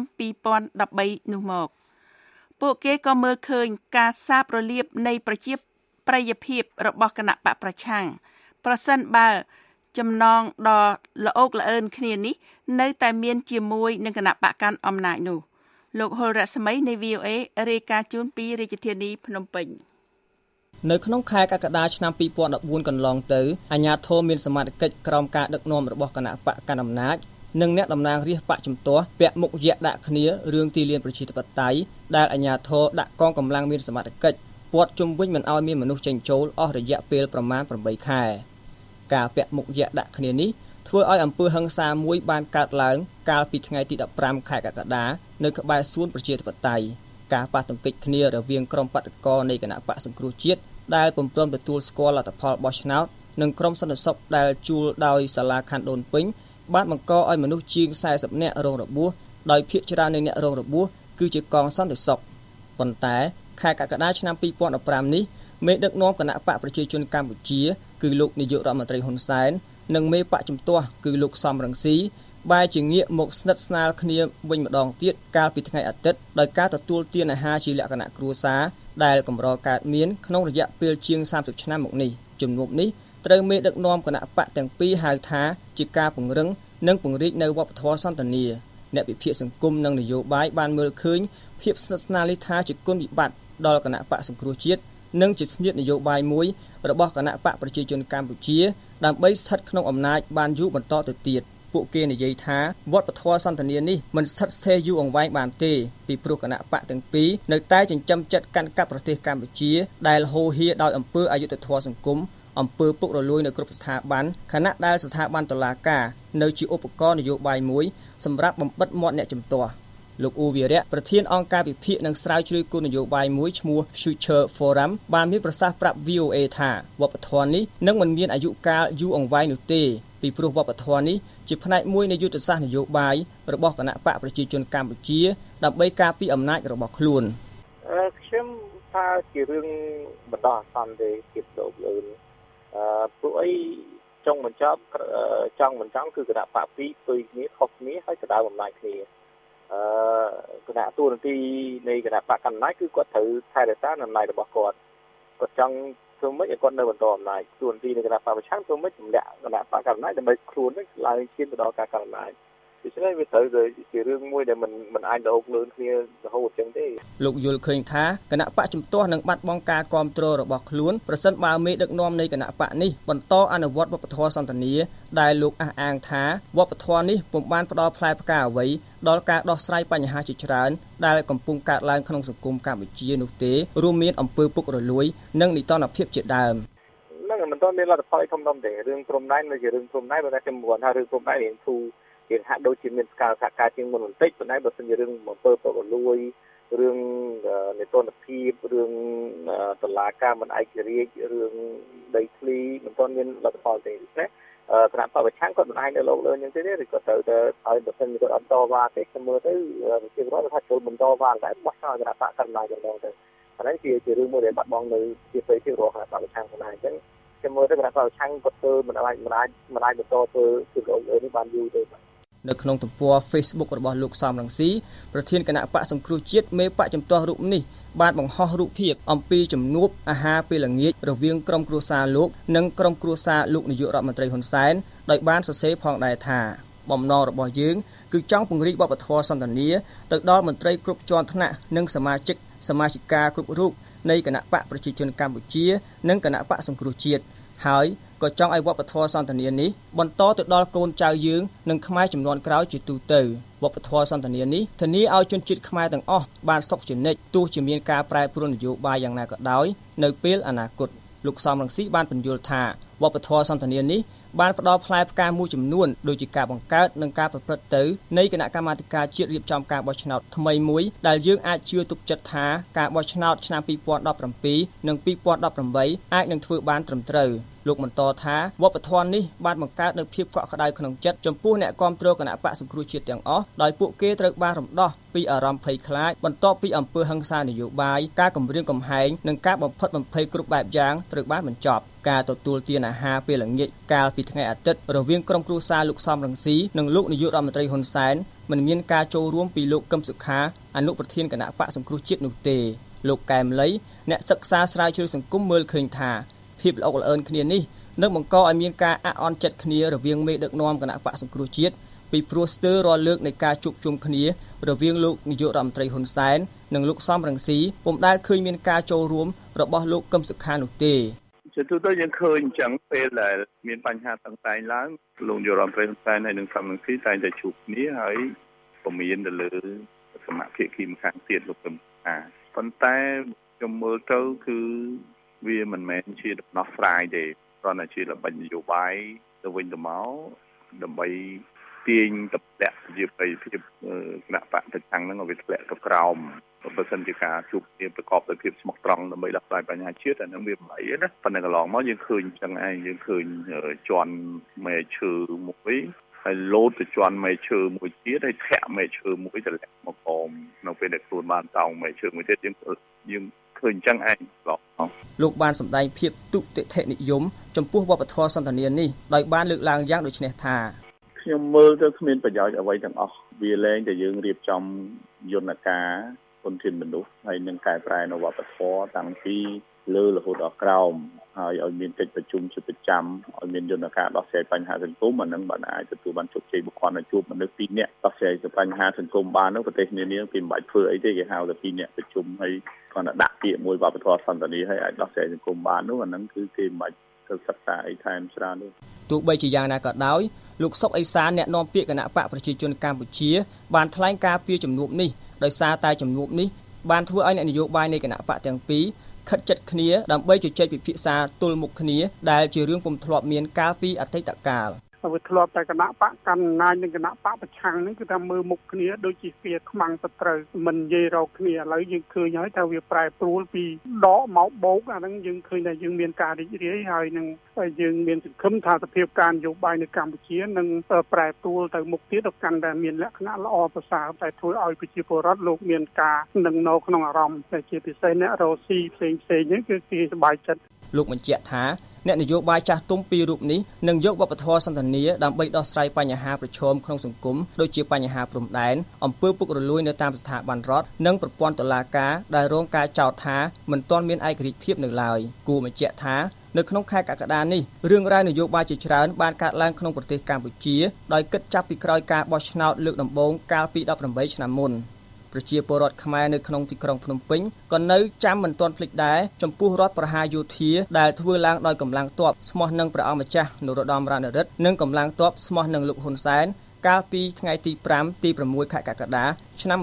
Speaker 3: 2013នោះមកពួកគេក៏មើលឃើញការសាបរលាបនៃប្រជាប្រិយភាពរបស់គណៈបកប្រឆាំងប្រសិនបើចំណងដ៏ល្អោកល្អឿនគ្នានេះនៅតែមានជាមួយនឹងគណៈបកកាន់អំណាចនោះលោកហុលរស្មីនៃ VOA រាយការណ៍ជូនពីរាជធានីភ្នំពេញ
Speaker 8: នៅក្នុងខែកក្កដាឆ្នាំ2014កន្លងទៅអាជ្ញាធរមានសមត្ថកិច្ចក្រោមការដឹកនាំរបស់គណៈបកកណ្ដាលអំណាចនិងអ្នកតំណាងរាស្ត្របកជំទាស់ពាក់មុខយៈដាក់គ្នារឿងទីលានប្រជាធិបតេយ្យដែលអាជ្ញាធរដាក់កងកម្លាំងមានសមត្ថកិច្ចព័ទ្ធជុំវិញមិនឲ្យមានមនុស្សចេញចូលអស់រយៈពេលប្រមាណ8ខែការពាក់មុខយៈដាក់គ្នានេះធ្វើឲ្យអំពើហិង្សាមួយបានកើតឡើងកាលពីថ្ងៃទី15ខែកក្កដានៅក្បែរសួនប្រជាធិបតេយ្យការប៉ះទង្គិចគ្នារវាងក្រុមបដិករនៃគណៈបកសង្គ្រោះជាតិដែលពុំព្រមទទួលស្គាល់លទ្ធផលបោះឆ្នោតនិងក្រុមសន្តិសុខដែលជួលដោយសាលាខណ្ឌដូនពេញបានបង្កឲ្យមនុស្សជាង40នាក់រងរបួសដោយភាគច្រើននៃអ្នករងរបួសគឺជាកងសន្តិសុខប៉ុន្តែខែកក្កដាឆ្នាំ2015នេះមេដឹកនាំគណៈបកប្រជាជនកម្ពុជាគឺលោកនាយករដ្ឋមន្ត្រីហ៊ុនសែននិងមេបកជំទាស់គឺលោកសំរងស៊ីបែរជាងាកមកស្និទ្ធស្នាលគ្នាវិញម្ដងទៀតកាលពីថ្ងៃអាទិត្យដោយការទទួលទានអាហារជាលក្ខណៈគ្រួសារដែលកម្រកើតមានក្នុងរយៈពេលជាង30ឆ្នាំមកនេះជំនួបនេះត្រូវមេដឹកនាំគណៈបកទាំងពីរហៅថាជាការពង្រឹងនិងពង្រីកនៅវប្បធម៌សន្តានាអ្នកវិភាគសង្គមនិងនយោបាយបានមើលឃើញភាពស្និទ្ធស្នាលនេះថាជាគុណវិបត្តិដល់គណៈបកសង្គ្រោះជាតិនិងជាស្នៀតនយោបាយមួយរបស់គណៈបកប្រជាជនកម្ពុជាដើម្បីស្ថិតក្នុងអំណាចបានយូរបន្តទៅទៀតពួកគេនិយាយថាវប្បធម៌សន្តានានេះមិនស្ថិតស្ថេរយូរអង្វែងបានទេពីព្រោះគណៈបកទាំងពីរនៅតែចិញ្ចឹមចិត្តកាន់កាប់ប្រទេសកម្ពុជាដែលហូរហៀដោយអំពើអយុត្តិធម៌សង្គមអំពើពុករលួយនៅគ្រប់ស្ថាប័នខណៈដែលស្ថាប័នតុលាការនៅជាឧបករណ៍នយោបាយមួយសម្រាប់បំបិទមាត់អ្នកជំទាស់លោកអ៊ូវីរៈប្រធានអង្គការវិភាគនិងស្រាវជ្រាវគោលនយោបាយមួយឈ្មោះ Future Forum បានមានប្រសាសន៍ប្រាប់ VOA ថាវប្បធម៌នេះនឹងមិនមានអាយុកាលយូរអង្វែងនោះទេពីព្រោះវប្បធម៌នេះជាផ្នែកមួយនៃយុទ្ធសាស្ត្រនយោបាយរបស់គណៈបកប្រជាជនកម្ពុជាដើម្បីការពារអំណាចរបស់ខ្លួន
Speaker 18: ខ្ញុំថាជារឿងបណ្ដោះអាសន្នទេភាពលោកលឿនព្រោះអីចុងបញ្ចប់ចង់មិនចង់គឺគណៈបក2ផ្ទុយគ្នាខុសគ្នាហើយក្តៅបំណាច់គ្នាគណៈទូរនទីនៃគណៈបកកណ្ដាលគឺគាត់ត្រូវថែរក្សាអំណាចរបស់គាត់ចង់ធ្វើម៉េចឲ្យគាត់នៅបន្តអំណាចទូរនទីនៃគណៈបកប្រឆាំងធ្វើម៉េចទម្លាក់គណៈបកកណ្ដាលដើម្បីខ្លួននឹងឡើងឈានទៅដល់ការកាន់អំណាចដូច្នេះវាត្រូវតែជារឿងមួយដែលមិនអាចរហូតលឿនគ្នារហូតអញ្ចឹងទេ
Speaker 8: លោកយល់ឃើញថាគណៈបកជំទាស់នឹងបាត់បង់ការគ្រប់គ្រងរបស់ខ្លួនប្រសិនបើមេដឹកនាំនៃគណៈបកនេះបន្តអនុវត្តវប្បធម៌សន្តានាដែលលោកអះអាងថាវប្បធម៌នេះពុំបានផ្ដល់ផ្លែផ្កាអ្វីដល់ការដោះស្រាយបញ្ហាជាច្រើនដែលកំពុងកើតឡើងក្នុងសង្គមកម្ពុជានោះទេរួមមានអំពើពុករលួយនិងនីតិរដ្ឋភាពជាដើម
Speaker 18: នឹងមិនទាន់មានលទ្ធផលធំដុំទេរឿងព្រំដែននៅជារឿងព្រំដែនបើតែខ្ញុំមិនថារឿងព្រំដែនរៀងធូរគេហាក់ដូចជាមានការសហការជាងមុនបន្តិចប៉ុន្តែបើសិនជារឿងអំពើពុករលួយរឿងនីតិរដ្ឋភាពរឿងតុលាការមិនឯករាជ្យរឿងដីធ្លីមិនទាន់មានលទ្ធផលទេណាគណៈបព្វឆាំងគាត់មិនអាចនៅលោកលើអញ្ចឹងទេឬក៏ត្រូវតែឲ្យបើសិនជាគាត់អត់តវ៉ាទេខ្ញុំមើលទៅជារដ្ឋថាចូលបន្តវ៉ាតែបោះឆ្នោតគណៈបកកណ្ដាលយ៉ាងហ្នឹងទៅអានេះជារឿងមួយដែលបាត់បង់នៅជាផ្ទៃភាពរបស់គណៈបព្វឆាំងខ្លួនឯងអញ្ចឹងខ្ញុំមើលទៅគណៈបព្វឆាំងគាត់ធ្វើមិនអាចបន្តធ្វើគឺលោកលើនេះបានយូរទេ
Speaker 8: នៅក្នុងទំព័រ Facebook របស់លោកសំរងស៊ីប្រធានគណៈបកសង្គ្រោះជាតិមេបកជំទាស់រូបនេះបានបង្ហោះរូបភាពអំពីជំនួបអាហារពេលល្ងាចរវាងក្រុមគ្រួសារលោកនិងក្រុមគ្រួសារលោកនាយករដ្ឋមន្ត្រីហ៊ុនសែនដោយបានសរសេរផងដែរថាបំណងរបស់យើងគឺចង់ពង្រីកវប្បធម៌សន្តានាទៅដល់មន្ត្រីគ្រប់ជាន់ថ្នាក់និងសមាជិកាគ្រប់រូបនៃគណៈបកប្រជាជនកម្ពុជានិងគណៈបកសង្គ្រោះជាតិហើយក៏ចង់ឲ្យវប្បធម៌សន្តានានេះបន្តទៅដល់កូនចៅយើងនិងខ្មែរជំនាន់ក្រោយជាទូទៅវប្បធម៌សន្តានានេះធានាឲ្យជនជាតិខ្មែរទាំងអស់បានសុខជានិច្ចទោះជាមានការប្រែប្រួលនយោបាយយ៉ាងណាក៏ដោយនៅពេលអនាគតលោកសំរងស៊ីបានបញ្យល់ថាវប្បធម៌សន្តានានេះបានផ្ដល់ផ្លែផ្កាមួយចំនួនដូចជាការបង្កើតនិងការប្រព្រឹត្តទៅនៃគណៈកម្មាធិការជាតិរៀបចំការបោះឆ្នោតថ្មីមួយដែលយើងអាចជឿទុកចិត្តថាការបោះឆ្នោតឆ្នាំ2017និង2018អាចនឹងធ្វើបានត្រឹមត្រូវលោកបន្តថាវប្បធម៌នេះបានបង្កើតនូវភាពកក់ក្ដៅក្នុងចិត្តចំពោះអ្នកគាំទ្រគណៈបកសង្គ្រោះជាតិទាំងអស់ដោយពួកគេត្រូវបានរំដោះពីអារម្មណ៍ភ័យខ្លាចបន្ទាប់ពីអំពើហិង្សានយោបាយការគំរាមកំហែងនិងការបំផិតបំភ័យគ្រប់បែបយ៉ាងត្រូវបានបញ្ចប់ការទទួលទានអាហារពេលល្ងាចកាលពីថ្ងៃអាទិត្យរវាងក្រុមគ្រួសារលោកសំរងស៊ីនិងលោកនាយករដ្ឋមន្ត្រីហ៊ុនសែនមិនមានការចូលរួមពីលោកកឹមសុខាអនុប្រធានគណៈបកសង្គ្រោះជាតិនោះទេលោកកែមលីអ្នកសិក្សាស្រាវជ្រាវសង្គមមើលឃើញថាភាពល្អល្អឿនគ្នានេះនឹងបង្កឲ្យមានការអាក់អន់ចិត្តគ្នារវាងមេដឹកនាំគណៈបកសង្គ្រោះជាតិពីព្រោះស្ទើររាល់លើកនៃការជួបជុំគ្នារវាងលោកនាយករដ្ឋមន្ត្រីហ៊ុនសែននិងលោកសំរងស៊ីពុំដែលឃើញមានការចូលរួមរបស់លោកកឹមសុខានោះទេ
Speaker 5: ជាទូទៅយើងឃើញអញ្ចឹងពេលដែលមានបញ្ហាតាំងតែងឡើងលោកនាយករដ្ឋមន្ត្រីហ៊ុនសែនហើយនិងសំរងស៊ីតែងតែជួបគ្នាហើយពមៀនទៅលើសមាភិកីម្ខាងទៀតលោកកឹមសុខាប៉ុន្តែខ្ញុំមើលទៅគឺវាមិនមែនជាដំណោះស្រាយទេគ្រាន់តែជាល្បិចនយោបាយទៅវិញទៅមកដើម្បីទាញទម្លាក់ជាប្រតិភិបគណៈបកប្រឆាំងហ្នឹងឲ្យវាធ្លាក់ទៅក្រោមបើសិនជាការជួបគ្នាប្រកបដោយភាពស្មោះត្រង់ដើម្បីដោះស្រាយបញ្ហាជាតិអាហ្នឹងវាមិនអីណាប៉ុន្តែកន្លងមកយើងឃើញអញ្ចឹងឯងយើងឃើញជន់មេឈើមួយហើយលោតទៅជន់មេឈើមួយទៀតហើយធាក់មេឈើមួយទៅលាក់មកអមនៅពេលដែលខ្លួនបានតោងមេឈើមួយទៀតយើងឃើញអញ្ចឹងឯង
Speaker 8: លោកបានសម្ដែងភាពទុតិធិនិយមចំពោះវប្បធម៌សន្តានានេះដោយបានលើកឡើងយ៉ាងដូចនេះថា
Speaker 5: ខ្ញុំមើលទៅគ្មានប្រយោជន៍អ្វីទាំងអស់វាលែងតែយើងរៀបចំយន្តការធនធានមនុស្សហើយនឹងកែប្រែនៅវប្បធម៌តាំងពីលើរហូតដល់ក្រោមហើយឲ្យមានកិច្ចប្រជុំជាប្រចាំឲ្យមានយន្តការដោះស្រាយបញ្ហាសង្គមអានឹងបានអាចទទួលបានជោគជ័យបុគ្គលដែលជួបមនុស្ស2នាក់ដោះស្រាយបញ្ហាសង្គមបាននោះប្រទេសនានាគេមិនបាច់ធ្វើអីទេគេហៅតែ2នាក់ប្រជុំហើយគាត់ដាក់ពាក្យមួយវប្បធម៌សន្តានាហើយអាចដោះស្រាយសង្គមបាននោះអានឹងគឺគេមិនបាច់ទៅសិក្សាអីថែមច្រើនទេ
Speaker 8: ទោះបីជាយ៉ាងណាក៏ដោយលោកសុកអេសានអ្នកនាំពាក្យគណៈបកប្រជាជនកម្ពុជាបានថ្លែងការពីជំនួបនេះដោយសារតែជំនួបនេះបានធ្វើឲ្យអ្នកនយោបាយនៃគណៈបកទាំងពីរខិតជិតគ្នាដើម្បីជជែកពិភាក្សាទល់មុខគ្នាដែលជារឿងពុំធ្លាប់មានកាលពីអតីតកាល
Speaker 9: វាធ្លាប់តែគណៈបកកណ្ដាលនិងគណៈបកប្រឆាំងនេះគឺថាមើលមុខគ្នាដូចជាស្គៀខ្មាំងទៅត្រូវមិននិយាយរកគ្នាឥឡូវយើងឃើញហើយថាវាប្រែប្រួលពីដកមកបោកអាហ្នឹងយើងឃើញថាយើងមានការរីករាយហើយនឹងយើងមានសង្ឃឹមថាសភាពការនយោបាយនៅកម្ពុជានឹងប្រែប្រួលទៅមុខទៀតទៅកាន់តែមានលក្ខណៈល្អប្រសើរតែធ្វើឲ្យប្រជាពលរដ្ឋលោកមានការនឹងនៅក្នុងអារម្មណ៍តែជាពិសេសអ្នករស់ស៊ីផ្សេងៗនេះគឺគេសប្បាយចិត្ត
Speaker 8: លោកបញ្ជាក់ថាអ្នកនយោបាយចាស់ទុំពីររូបនេះនឹងយកវប្បធម៌សន្តានាដើម្បីដោះស្រាយបញ្ហាប្រឈមក្នុងសង្គមដូចជាបញ្ហាព្រំដែនអំពើពុករលួយនៅតាមស្ថាប័នរដ្ឋនិងប្រព័ន្ធតុលាការដែលរងការចោទថាមិនទាន់មានឯករាជ្យភាពនៅឡើយគួរបញ្ជាក់ថានៅក្នុងខែកក្កដានេះរឿងរ៉ាវនយោបាយជាច្រើនបានកើតឡើងក្នុងប្រទេសកម្ពុជាដោយគិតចាប់ពីក្រោយការបោះឆ្នោតលើកដំបូងកាលពី18ឆ្នាំមុនប្រជាពលរដ្ឋខ្មែរនៅក្នុងទីក្រុងភ្នំពេញក៏នៅចាំមិនទាន់ភ្លេចដែរចំពោះរដ្ឋប្រហារយោធាដែលធ្វើឡើងដោយកម្លាំងទ័ពស្មោះនឹងព្រះអង្គម្ចាស់នរោត្តមរណរដ្ឋនិងកម្លាំងទ័ពស្មោះនឹងលោកហ៊ុនសែនកាលពីថ្ងៃទី5ទី6ខែកក្កដាឆ្នាំ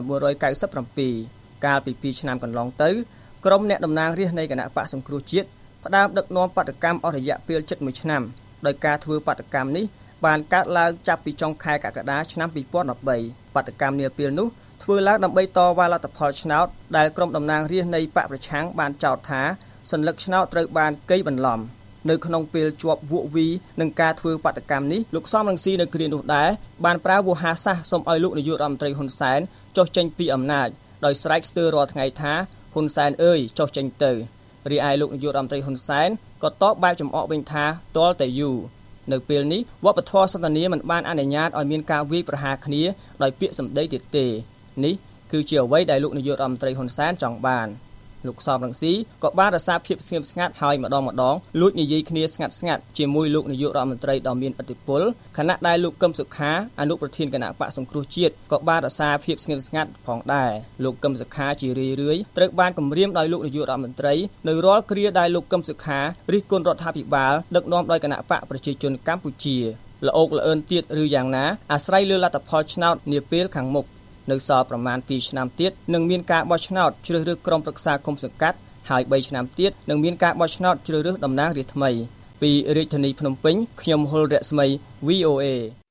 Speaker 8: 1997កាលពី2ឆ្នាំកន្លងទៅក្រុមអ្នកតំណាងរាស្ត្រនៃគណៈបកសង្គ្រោះជាតិផ្ដើមដឹកនាំបាតកម្មអស់រយៈពេលជិត1ឆ្នាំដោយការធ្វើបាតកម្មនេះបានកើតឡើងចាប់ពីចុងខែកក្កដាឆ្នាំ2013បាតកម្មនាពេលនោះធ្វើឡើងដើម្បីតវ៉ាលទ្ធផលឆ្នោតដែលក្រុមតំណាងរាស្ត្រនៃបកប្រឆាំងបានចោទថាសញ្ញាឆ្នោតត្រូវបានកេរបន្លំនៅក្នុងពេលជាប់វក់វីនឹងការធ្វើបាតកម្មនេះលោកសំរងស៊ីនៅគ្រានោះដែរបានប្រើវោហារសាស្ត្រសូមឲ្យលោកនាយករដ្ឋមន្ត្រីហ៊ុនសែនចុះចេញពីអំណាចដោយស្រែកស្ទើររាល់ថ្ងៃថាហ៊ុនសែនអើយចុះចេញទៅរីឯលោកនាយករដ្ឋមន្ត្រីហ៊ុនសែនក៏តបបែបចំអកវិញថាទាល់តែយូរនៅពេលនេះវប្បធម៌សន្តានាមិនបានអនុញ្ញាតឲ្យមានការវាយប្រហារគ្នាដោយពាក្យសម្ដីទៀតទេនេះគឺជាអ្វីដែលលោកនាយករដ្ឋមន្ត្រីហ៊ុនសែនចង់បានលោកសំរងស៊ីក៏បានរក្សាភាពស្ងៀមស្ងាត់ហើយម្ដងលួចនិយាយគ្នាស្ងាត់ជាមួយលោកនាយករដ្ឋមន្ត្រីដ៏មានឥទ្ធិពលខណៈដែលលោកកឹមសុខាអនុប្រធានគណៈបកសង្គ្រោះជាតិក៏បានរក្សាភាពស្ងៀមស្ងាត់ផងដែរលោកកឹមសុខាជារឿយៗត្រូវបានគំរាមដោយលោកនាយករដ្ឋមន្ត្រីនៅរាល់គ្រាដែលលោកកឹមសុខារិះគន់រដ្ឋាភិបាលដឹកនាំដោយគណៈបកប្រជាជនកម្ពុជាល្អោកល្អឿនទៀតឬយ៉ាងណាអាស្រ័យលើលទ្ធផលឆ្នោតនាពេលខាងមុខនៅសល់ប្រមាណ2ឆ្នាំទៀតនឹងមានការបោះឆ្នោតជ្រើសរើសក្រុមប្រឹក្សាគុំសង្កាត់ហើយ3ឆ្នាំទៀតនឹងមានការបោះឆ្នោតជ្រើសរើសតំណាងរាស្ត្រថ្មីពីរាជធានីភ្នំពេញខ្ញុំហុលរស្មី VOA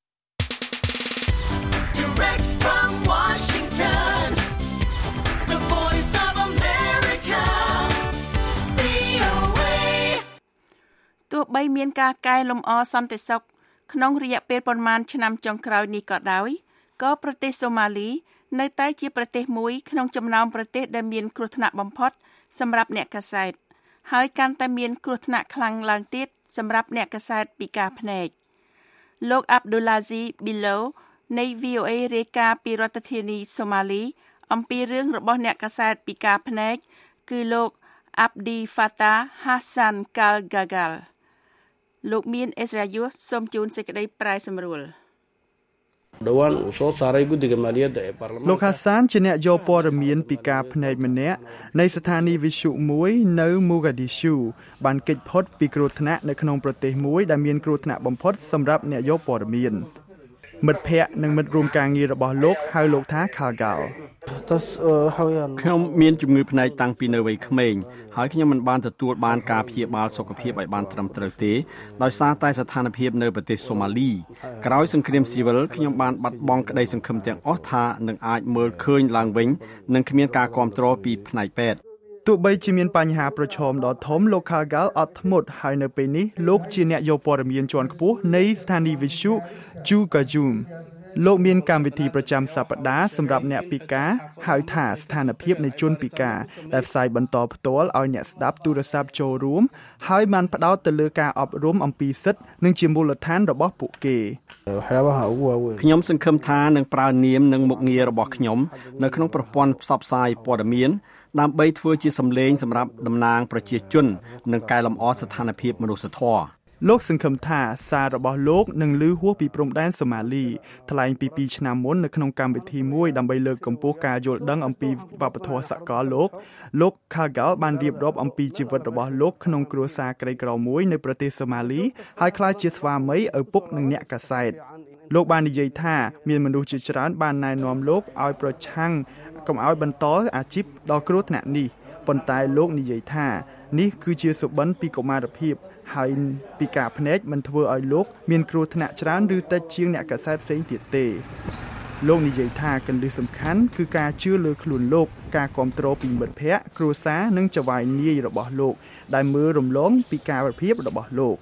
Speaker 17: Direct from Washington The Voice of America VOA
Speaker 3: ទោះបីមានការកែលម្អសន្តិសុខក្នុងរយៈពេលប្រមាណឆ្នាំចុងក្រោយនេះក៏ដោយក៏ប្រទេសសូម៉ាលីនៅតែជាប្រទេសមួយក្នុងចំណោមប្រទេសដែលមានគ្រោះថ្នាក់បំផុតសម្រាប់អ្នកកាសែតហើយកាន់តែមានគ្រោះថ្នាក់ខ្លាំងឡើងទៀតសម្រាប់អ្នកកាសែតពិការភ្នែកលោក Abdulaziz Bilo នៃ VOA រាយការណ៍ពីរដ្ឋធានីសូម៉ាលីអំពីរឿងរបស់អ្នកកាសែតពិការភ្នែកគឺលោក Abdi Fattah Hassan Kalgagal លោកមានអេសរ៉ាយុសសូមជូនសេចក្តីប្រាយសម្រួល
Speaker 16: លោកហាសានជាអ្នកយកព័ត៌មានពីការភ្នែកម្នាក់នៃស្ថានីយ៍វិទ្យុមួយនៅមូហ្គាឌីស៊ូបានគេចផុតពីគ្រោះថ្នាក់នៅក្នុងប្រទេសមួយដែលមានគ្រោះថ្នាក់បំផុតសម្រាប់អ្នកយកព័ត៌មានមិត្តភ័ក្តិនិងមិត្តរួមការងាររបស់លោកហៅលោកថា Kalgal
Speaker 19: ខ្ញុំមានជំងឺភ្នែកតាំងពីនៅវ័យក្មេងហើយខ្ញុំមិនបានទទួលបានការព្យាបាលសុខភាពឲ្យបានត្រឹមត្រូវទេដោយសារតែស្ថានភាពនៅប្រទេសសូម៉ាលីក្រោយសង្គ្រាមស៊ីវិលខ្ញុំបានបាត់បង់ក្តីសង្ឃឹមទាំងអស់ថានឹងអាចមើលឃើញឡើងវិញនិងគ្មានការគាំទ្រពីផ្នែកពេទ្យ
Speaker 16: ទោះបីជាមានបញ្ហាប្រឈមដ៏ធំលោក Kalgal អត់ធ្មត់ហើយនៅពេលនេះលោកជាអ្នកយកព័ត៌មានជាន់ខ្ពស់នៃស្ថានីយ៍វិទ្យុ Jugajum លោកមានកម្មវិធីប្រចាំសប្តាហ៍សម្រាប់អ្នកពិការហៅថាស្ថានភាពនៃជនពិការដែលផ្សាយបន្តផ្ទាល់ឲ្យអ្នកស្ដាប់ទូរស័ព្ទចូលរួមហើយបានផ្ដោតទៅលើការអប់រំអំពីសិទ្ធិនិងជាមូលដ្ឋានរបស់ពួកគេ
Speaker 19: ខ្ញុំសង្ឃឹមថានឹងប្រើនាមនិងមុខងាររបស់ខ្ញុំនៅក្នុងប្រព័ន្ធផ្សព្វផ្សាយព័ត៌មានដើម្បីធ្វើជាសម្លេងសម្រាប់តំណាងប្រជាជននិងកែលម្អស្ថានភាពមនុស្សធម៌
Speaker 16: លោកសង្ឃឹមថាសាររបស់លោកនឹងឮហួសពីព្រំដែនសូម៉ាលីថ្លែងពី2ឆ្នាំមុននៅក្នុងកម្មវិធីមួយដើម្បីលើកកម្ពស់ការយល់ដឹងអំពីវប្បធម៌សកលលោក Kalgal បានរៀបរាប់អំពីជីវិតរបស់លោកក្នុងគ្រួសារក្រីក្រមួយនៅប្រទេសសូម៉ាលីហើយក្លាយជាស្វាមីឪពុកនិងអ្នកកាសែតលោកបាននិយាយថាមានមនុស្សជាច្រើនបានណែនាំលោកឲ្យប្រឆាំងកុំឲ្យបន្តអាជីពដល់គ្រោះថ្នាក់នេះប៉ុន្តែលោកនិយាយថានេះគឺជាសុបិនពីកុមារភាពហើយពីការភ្នែកមិនធ្វើឲ្យលោកមានគ្រោះថ្នាក់ច្រើនឬតិចជាងអ្នកកាសែតផ្សេងទៀតទេលោកនិយាយថាគន្លឹះសំខាន់គឺការជឿលើខ្លួនលោកការគាំទ្រពីមិត្តភ័ក្តិគ្រួសារនិងចៅហ្វាយនាយរបស់លោកដែលមើលរំលងពីការវិភាពរបស់លោក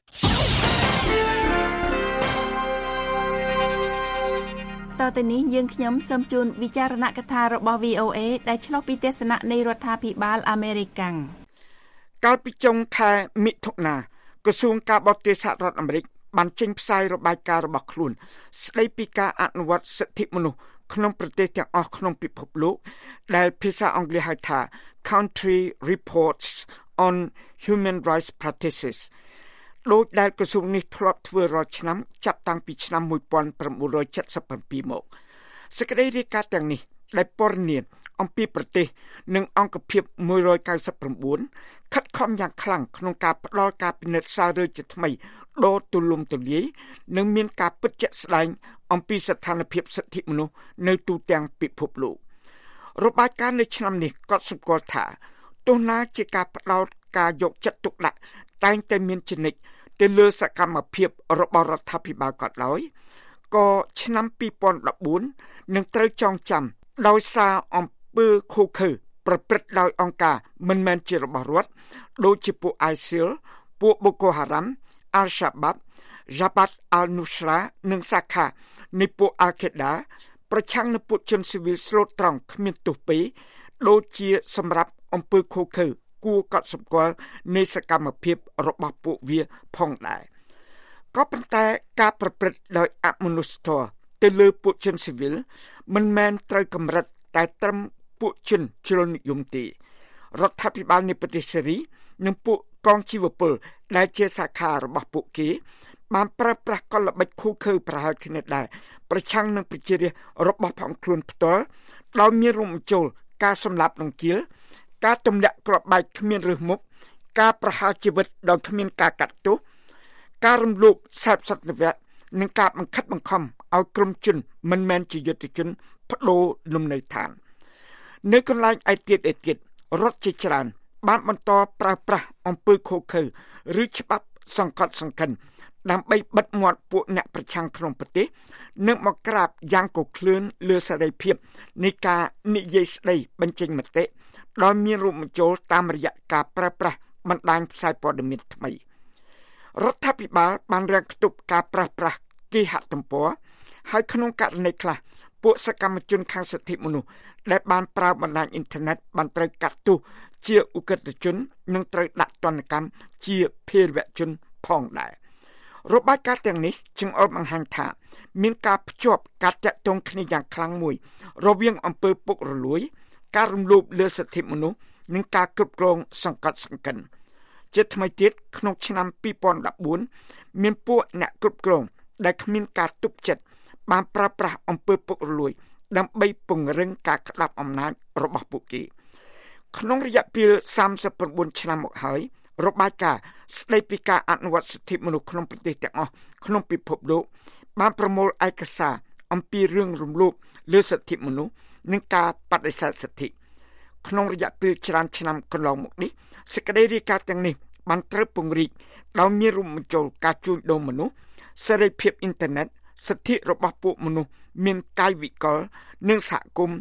Speaker 3: តទៅនេះយើងខ្ញុំសូមជូនវិចារណកថារបស់ VOA ដែលឆ្លុះពីទស្សនៈនៃរដ្ឋាភិបាលអាមេរិកកាំង
Speaker 20: កាលពីចុងខែមិថុនាក្រសួងការបរទេសសហរដ្ឋអាមេរិកបានចេញផ្សាយរបាយការណ៍របស់ខ្លួនស្ដីពីការអនុវត្តសិទ្ធិមនុស្សក្នុងប្រទេសទាំងអស់ក្នុងពិភពលោកដែលភាសាអង់គ្លេសហៅថា Country Reports on Human Rights Practices ដោយដែលក្រសួងនេះធ្លាប់ធ្វើរាល់ឆ្នាំចាប់តាំងពីឆ្នាំ1977មកសេចក្តីរាយការណ៍ទាំងនេះដែលពណ៌នាអំពីប្រទេសនិងអង្គភាព199ខិតខំយ៉ាងខ្លាំងក្នុងការផ្តល់ការពិនិត្យសាររើជាថ្មីដ៏ទូលំទូលាយនិងមានការពិតជាក់ស្ដែងអំពីស្ថានភាពសិទ្ធិមនុស្សនៅទូទាំងពិភពលោករបាយការណ៍នៅឆ្នាំនេះក៏សម្គាល់ថាទោះណាជាការផ្ដោតការយកចិត្តទុកដាក់តែងតែមានចនិចទៅលើសកម្មភាពរបស់រដ្ឋាភិបាលក៏ដោយក៏ឆ្នាំ2014នឹងត្រូវចងចាំដោយសារអំពើឃោរឃៅប្រព្រឹត្តដោយអង្គការមិនមែនជារបស់រដ្ឋដូចជាពួក ISIL ពួក Boko Haram, Al-Shabaab, Jabhat al-Nusra និងសាខានៃពួក Al-Qaeda ប្រឆាំងនឹងពួកជនស៊ីវិលស្លូតត្រង់គ្មានទោសពីរដូចជាសម្រាប់អំពើឃោរឃៅគួរកត់សម្គាល់នៃសកម្មភាពរបស់ពួកវាផងដែរក៏ប៉ុន្តែការប្រព្រឹត្តដោយអមនុស្សធម៌ទៅលើពួកជនស៊ីវិលមិនមែនត្រូវកម្រិតតែត្រឹមពួកជនជ្រុលនិយមទេរដ្ឋាភិបាលនៃប្រទេសសេរីនិងពួកកងជីវពលដែលជាសាខារបស់ពួកគេបានប្រើប្រាស់កលល្បិចឃោរឃៅប្រហែលគ្នាដែរប្រឆាំងនឹងប្រជារាស្ត្ររបស់ផងខ្លួនផ្ទាល់ដោយមានរួមបញ្ចូលការសម្លាប់នឹងគៀលការទម្លាក់គ្រាប់បែកគ្មានរើសមុខការប្រហារជីវិតដោយគ្មានការកាត់ទោសការរំលោភសេពសត្វវៈនិងការបង្ខិតបង្ខំឲ្យក្រុមជនមិនមែនជាយុទ្ធជនបដូរលំនៅឋាននៅកន្លែងឯទៀតរដ្ឋជាច្រើនបានបន្តប្រើប្រាស់អំពើឃោរឃៅឬច្បាប់សង្កត់សង្កិនដើម្បីបិទមាត់ពួកអ្នកប្រឆាំងក្នុងប្រទេសនិងមកក្រាបយ៉ាងកក្លឿនលើសេរីភាពនៃការនិយាយស្ដីបញ្ចេញមតិដោយមានរួមបញ្ចូលតាមរយៈការប្រើប្រាស់បណ្ដាញផ្សាយព័ត៌មានថ្មីរដ្ឋាភិបាលបានរាំងខ្ទប់ការប្រើប្រាស់គេហទំព័រហើយក្នុងករណីខ្លះពួកសកម្មជនខាងសិទ្ធិមនុស្សដែលបានប្រើបណ្ដាញអ៊ីនធឺណិតបានត្រូវកាត់ទោសជាឧក្រិដ្ឋជននិងត្រូវដាក់ទណ្ឌកម្មជាភេរវជនផងដែររបាយការណ៍ទាំងនេះចង្អុលបង្ហាញថាមានការភ្ជាប់ការតាក់ទងគ្នាយ៉ាងខ្លាំងមួយរវាងអំពើពុករលួយការរំលោភលើសិទ្ធិមនុស្សនិងការគ្រប់គ្រងសង្កត់សង្កិនជាថ្មីទៀតក្នុងឆ្នាំ2014មានពួកអ្នកគ្រប់គ្រងដែលគ្មានការទប់ចិត្តបានប្រើប្រាស់អំពើពុករលួយដើម្បីពង្រឹងការក្តាប់អំណាចរបស់ពួកគេក្នុងរយៈពេល39ឆ្នាំមកហើយរបាយការណ៍ស្ដីពីការអនុវត្តសិទ្ធិមនុស្សក្នុងប្រទេសទាំងអស់ក្នុងពិភពលោកបានប្រមូលឯកសារអំពីរឿងរំលោភលើសិទ្ធិមនុស្សនិងការបដិសេធសិទ្ធិក្នុងរយៈពេលច្រើនឆ្នាំកន្លងមកនេះសេចក្តីរាយការណ៍ទាំងនេះបានត្រូវពង្រីកដោយមានរួមបញ្ចូលការជួញដូរមនុស្សសេរីភាពអ៊ីនធឺណិតសិទ្ធិរបស់ពួកមនុស្សមានកាយវិកលនិងសហគមន៍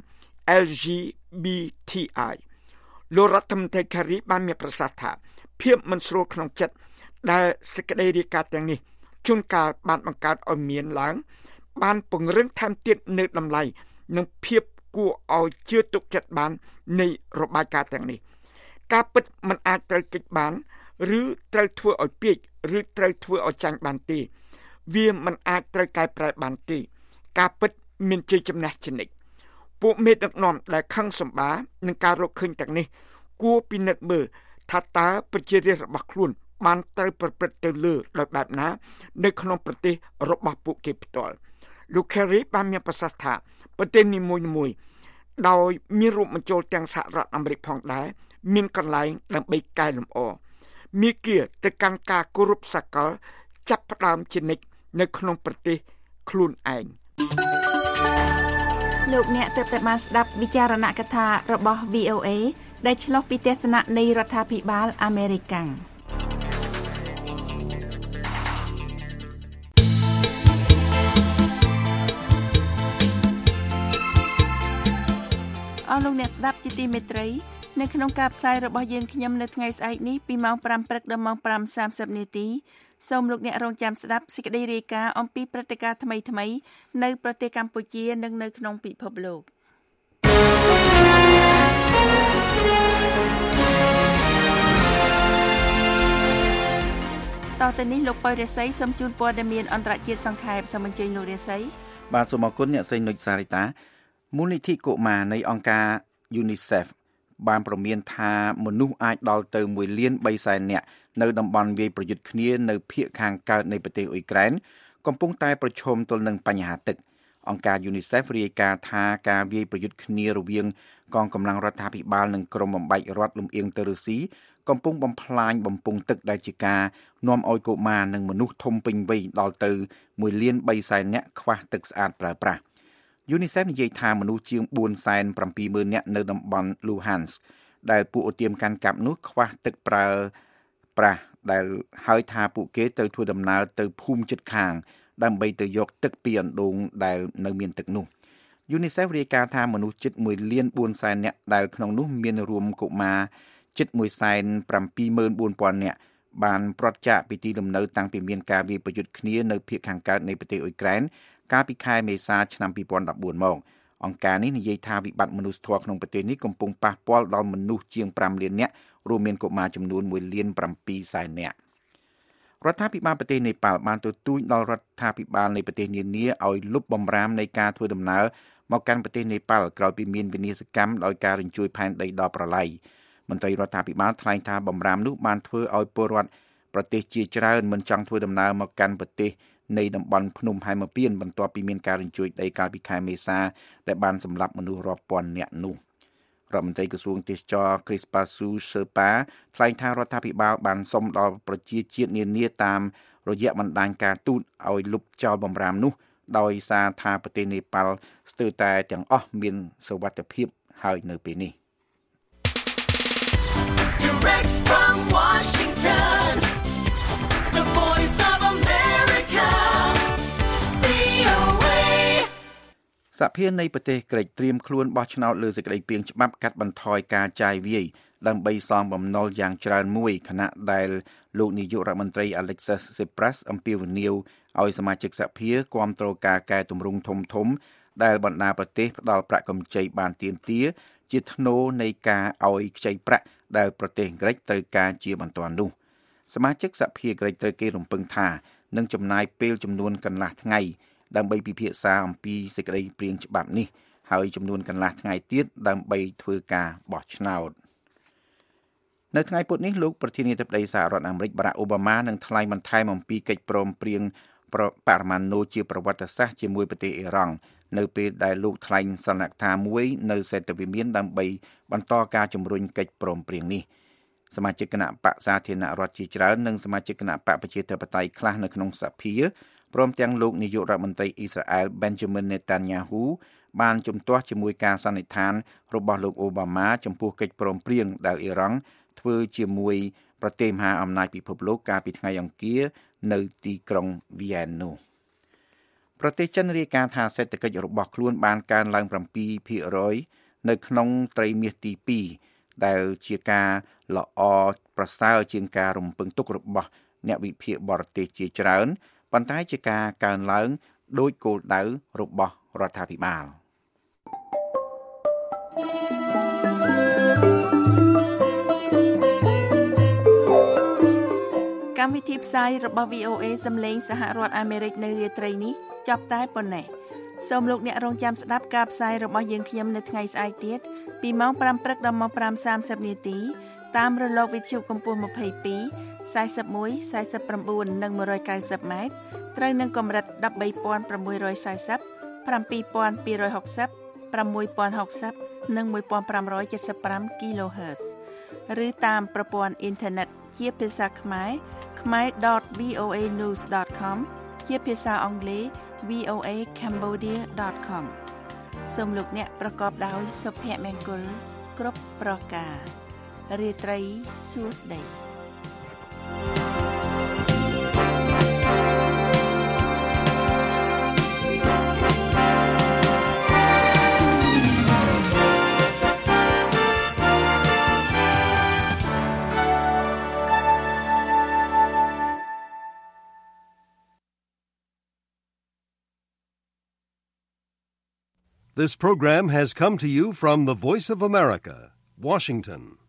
Speaker 20: LGBTI លោករដ្ឋមន្ត្រី Kerry បានមានប្រសាសន៍ថាភាពមិនស្រួលក្នុងចិត្តដែលសេចក្តីរាយការណ៍ទាំងនេះជួនកាលបានបង្កើតឲ្យមានឡើងបានពង្រឹងថែមទៀតនៅតម្លៃនិងភាពគួរឲ្យជឿទុកចិត្តបាននៃរបាយការណ៍ទាំងនេះការពិតមិនអាចត្រូវគេចបានឬត្រូវធ្វើឲ្យពាក្យឬត្រូវធ្វើឲ្យចាញ់បានទេវាមិនអាចត្រូវកែប្រែបានទេការពិតមានជ័យជំនះជានិច្ចពួកមេដឹកនាំដែលខឹងសម្បានឹងការរកឃើញទាំងនេះគួរពិនិត្យមើលថាតើប្រជារាស្ត្ររបស់ខ្លួនបានត្រូវប្រព្រឹត្តទៅលើដោយបែបណានៅក្នុងប្រទេសរបស់ពួកគេផ្ទាល់លោក Kerry បានមានប្រសាសន៍ថាប្រទេសនីមួយៗដោយមានរួមបញ្ចូលទាំងសហរដ្ឋអាមេរិកផងដែរមានកន្លែងដើម្បីកែលម្អមាគ៌ាទៅកាន់ការគោរពសកលចាប់ផ្ដើមជានិច្ចនៅក្នុងប្រទេសខ្លួនឯង
Speaker 3: លោកអ្នកទើបតែបានស្ដាប់វិចារណកថារបស់ VOA ដែលឆ្លុះពីទស្សនៈនៃរដ្ឋាភិបាលអាមេរិកកាំងអស់លោកអ្នកស្ដាប់ជាទីមេត្រីនៅក្នុងការផ្សាយរបស់យើងខ្ញុំនៅថ្ងៃស្អែកនេះពីម៉ោង 5 ព្រឹកដល់ម៉ោង 5:30 នាទីសូមលោកអ្នករងចាំស្ដាប់សេចក្តីរាយការណ៍អំពីព្រឹត្តិការណ៍ថ្មីៗនៅប្រទេសកម្ពុជានិងនៅក្នុងពិភពលោកតទៅនេះលោកប៉ុយរិស័យសូមជូនព័ត៌មានអន្តរជាតិសង្ខេបសូមអញ្ជើញលោករិស័យ
Speaker 4: បាទសូមអរគុណអ្នកស្រីនុចសារិតាមូលនិធិកុមារនៃអង្គការ UNICEF បានព្រមានថាមនុស្សអាចដល់ទៅ1.3 លាននាក់នៅតំបន់វាយប្រយុទ្ធគ្នានៅភាគខាងកើតនៃប្រទេសអ៊ុយក្រែនកំពុងតែប្រឈមទល់នឹងបញ្ហាទឹកអង្គការ UNICEF រាយការណ៍ថាការវាយប្រយុទ្ធគ្នារវាងកងកម្លាំងរដ្ឋាភិបាលនិងក្រុមបំបែករដ្ឋលំអៀងទៅរុស្ស៊ីកំពុងបំផ្លាញបំពង់ទឹកដែលជាការនាំឲ្យកុមារនិងមនុស្សធំពេញវ័យដល់ទៅ1.3 លាននាក់ខ្វះទឹកស្អាតប្រើប្រាស់ UNICEF និយាយថាមនុស្សជាង 470,000 នាក់នៅតំបន់ Luhansk ដែលពួកអូទាមកាន់កាប់នោះខ្វះទឹកប្រើប្រាស់ដែលហើយថាពួកគេទៅធ្វើដំណើរទៅភូមិជិតខាងដើម្បីទៅយកទឹកពីអណ្ដូងដែលនៅមានទឹកនោះ UNICEF រាយការណ៍ថាមនុស្សជិត 1.4 លាននាក់ដែលក្នុងនោះមានរួមកុមារជិត 174,000 នាក់បានប្រត់ចាកពីទីលំនៅតាំងពីមានការវាយប្រយុទ្ធគ្នានៅភាគខាងកើតនៃប្រទេសអ៊ុយក្រែនកាលពីខែមេសាឆ្នាំ2014មកអង្គការនេះនិយាយថាវិបត្តិមនុស្សធម៌ក្នុងប្រទេសនេះកំពុងប៉ះពាល់ដល់មនុស្សជាង 5 លាននាក់រួមមានកុមារចំនួន 1.7 លាននាក់រដ្ឋាភិបាលប្រទេសនេប៉ាល់បានទទូចដល់រដ្ឋាភិបាលនៃប្រទេសនានាឲ្យលុបបំរាមនៃការធ្វើដំណើរមកកាន់ប្រទេសនេប៉ាល់ក្រោយពីមានវិនាសកម្មដោយការរញ្ជួយផែនដីដល់ប្រឡាយមន្ត្រីរដ្ឋាភិបាលថ្លែងថាបំរាមនោះបានធ្វើឲ្យពលរដ្ឋប្រទេសជាច្រើនមិនចង់ធ្វើដំណើរមកកាន់ប្រទេសនៃតំបន់ភ្នំហែមពៀនបន្ទាប់ពីមានការរញ្ជួយដីកាលពីខែមេសាដែលបានសម្លាប់មនុស្សរាប់ពាន់នាក់នោះរដ្ឋមន្ត្រីក្រសួងទេសចរ Krispasu Sherpa ថ្លែងថារដ្ឋាភិបាលបានសុំដល់ប្រជាជាតិនានាតាមរយៈបណ្ដាញការទូតឲ្យលុបចោលបំរាមនោះដោយសារថាប្រទេសនេប៉ាល់ស្ទើរតែទាំងអស់មានសុវត្ថិភាពហើយនៅពេលនេះ
Speaker 17: Direct from Washington, the voice of America, VOA.
Speaker 4: សហភាពនៃប្រទេសក្រិកត្រៀមខ្លួនបោះឆ្នោតលើសេចក្តីព្រាងច្បាប់កាត់បន្ថយការចាយវាយដើម្បីសងបំណុលយ៉ាងច្រើនមួយខណៈដែលលោកនាយករដ្ឋមន្ត្រី Alexis Tsipras អំពាវនាវឲ្យសមាជិកសហភាពគាំទ្រការកែតម្រង់ធំៗដែលបណ្ដាប្រទេសផ្ដល់ប្រាក់កម្ចីបានទាមទារជាថ្នូរនៃការឲ្យខ្ចីប្រាក់ដែលប្រទេសក្រិកត្រូវការជាបន្ទាន់នោះសមាជិកសហភាពក្រិកត្រូវគេរំពឹងថានឹងចំណាយពេលចំនួនកន្លះថ្ងៃដើម្បីពិភាក្សាអំពីសេចក្តីព្រាងច្បាប់នេះហើយចំនួនកន្លះថ្ងៃទៀតដើម្បីធ្វើការបោះឆ្នោតនៅថ្ងៃពុធនេះលោកប្រធានាធិបតីសហរដ្ឋអាមេរិកបារ៉ាក់អូបាម៉ានឹងថ្លែងបន្ថែមអំពីកិច្ចព្រមព្រៀងបរិមាណូជាប្រវត្តិសាស្ត្រជាមួយប្រទេសអ៊ីរ៉ង់នៅពេលដែលលោកថ្លែងសន្និដ្ឋានមួយនៅសេតវិមានដើម្បីបន្តការជំរុញកិច្ចព្រមព្រៀងនេះសមាជិកគណៈបកសាធារណរដ្ឋជាច្រើននិងសមាជិកគណៈបកប្រជាធិបតេយ្យខ្លះនៅក្នុងសភាព្រមទាំងលោកនាយករដ្ឋមន្ត្រីអ៊ីស្រាអែល Benjamin Netanyahu បានជំទាស់ជាមួយការសន្និដ្ឋានរបស់លោកអូបាម៉ាចំពោះកិច្ចព្រមព្រៀងដែលអ៊ីរ៉ង់ធ្វើជាមួយប្រទេសមហាអំណាចពិភពលោកកាលពីថ្ងៃអង្គារនៅទីក្រុងវីយ៉ែននោះប្រទេសចិនរាយការណ៍ថាសេដ្ឋកិច្ចរបស់ខ្លួនបានកើនឡើង 7% នៅក្នុងត្រីមាសទី2ដែលជាការល្អប្រសើរជាងការរំពឹងទុករបស់អ្នកវិភាគបរទេសជាច្រើនប៉ុន្តែជាការកើនឡើងដោយគោលដៅរបស់រដ្ឋាភិបាល
Speaker 3: កម្មវិធីផ្សាយរបស់ VOA សម្លេងសហរដ្ឋអាមេរិកនៅរាត្រីនេះចប់តែប៉ុណ្ណេះសូមលោកអ្នករងចាំស្ដាប់ការផ្សាយរបស់យើងខ្ញុំនៅថ្ងៃស្អែកទៀតពីម៉ោង 5 ព្រឹកដល់ម៉ោង 5:30 នាទីតាមរលកវិទ្យុកម្ពស់ 22 41 49 និង 190 ម៉ែត្រត្រូវនឹងកម្រិត 13,640 7,260 6,060 និង 1,575 kHz ឬតាមប្រព័ន្ធអ៊ីនធឺណិតជាភាសាខ្មែរ khmer.voanews.com ជាភាសាអង់គ្លេស voacambodia.com សូមលោកអ្នកប្រកបដោយសុភមង្គលគ្រប់ប្រការរាត្រីសួស្តី
Speaker 1: This program has come to you from the Voice of America, Washington.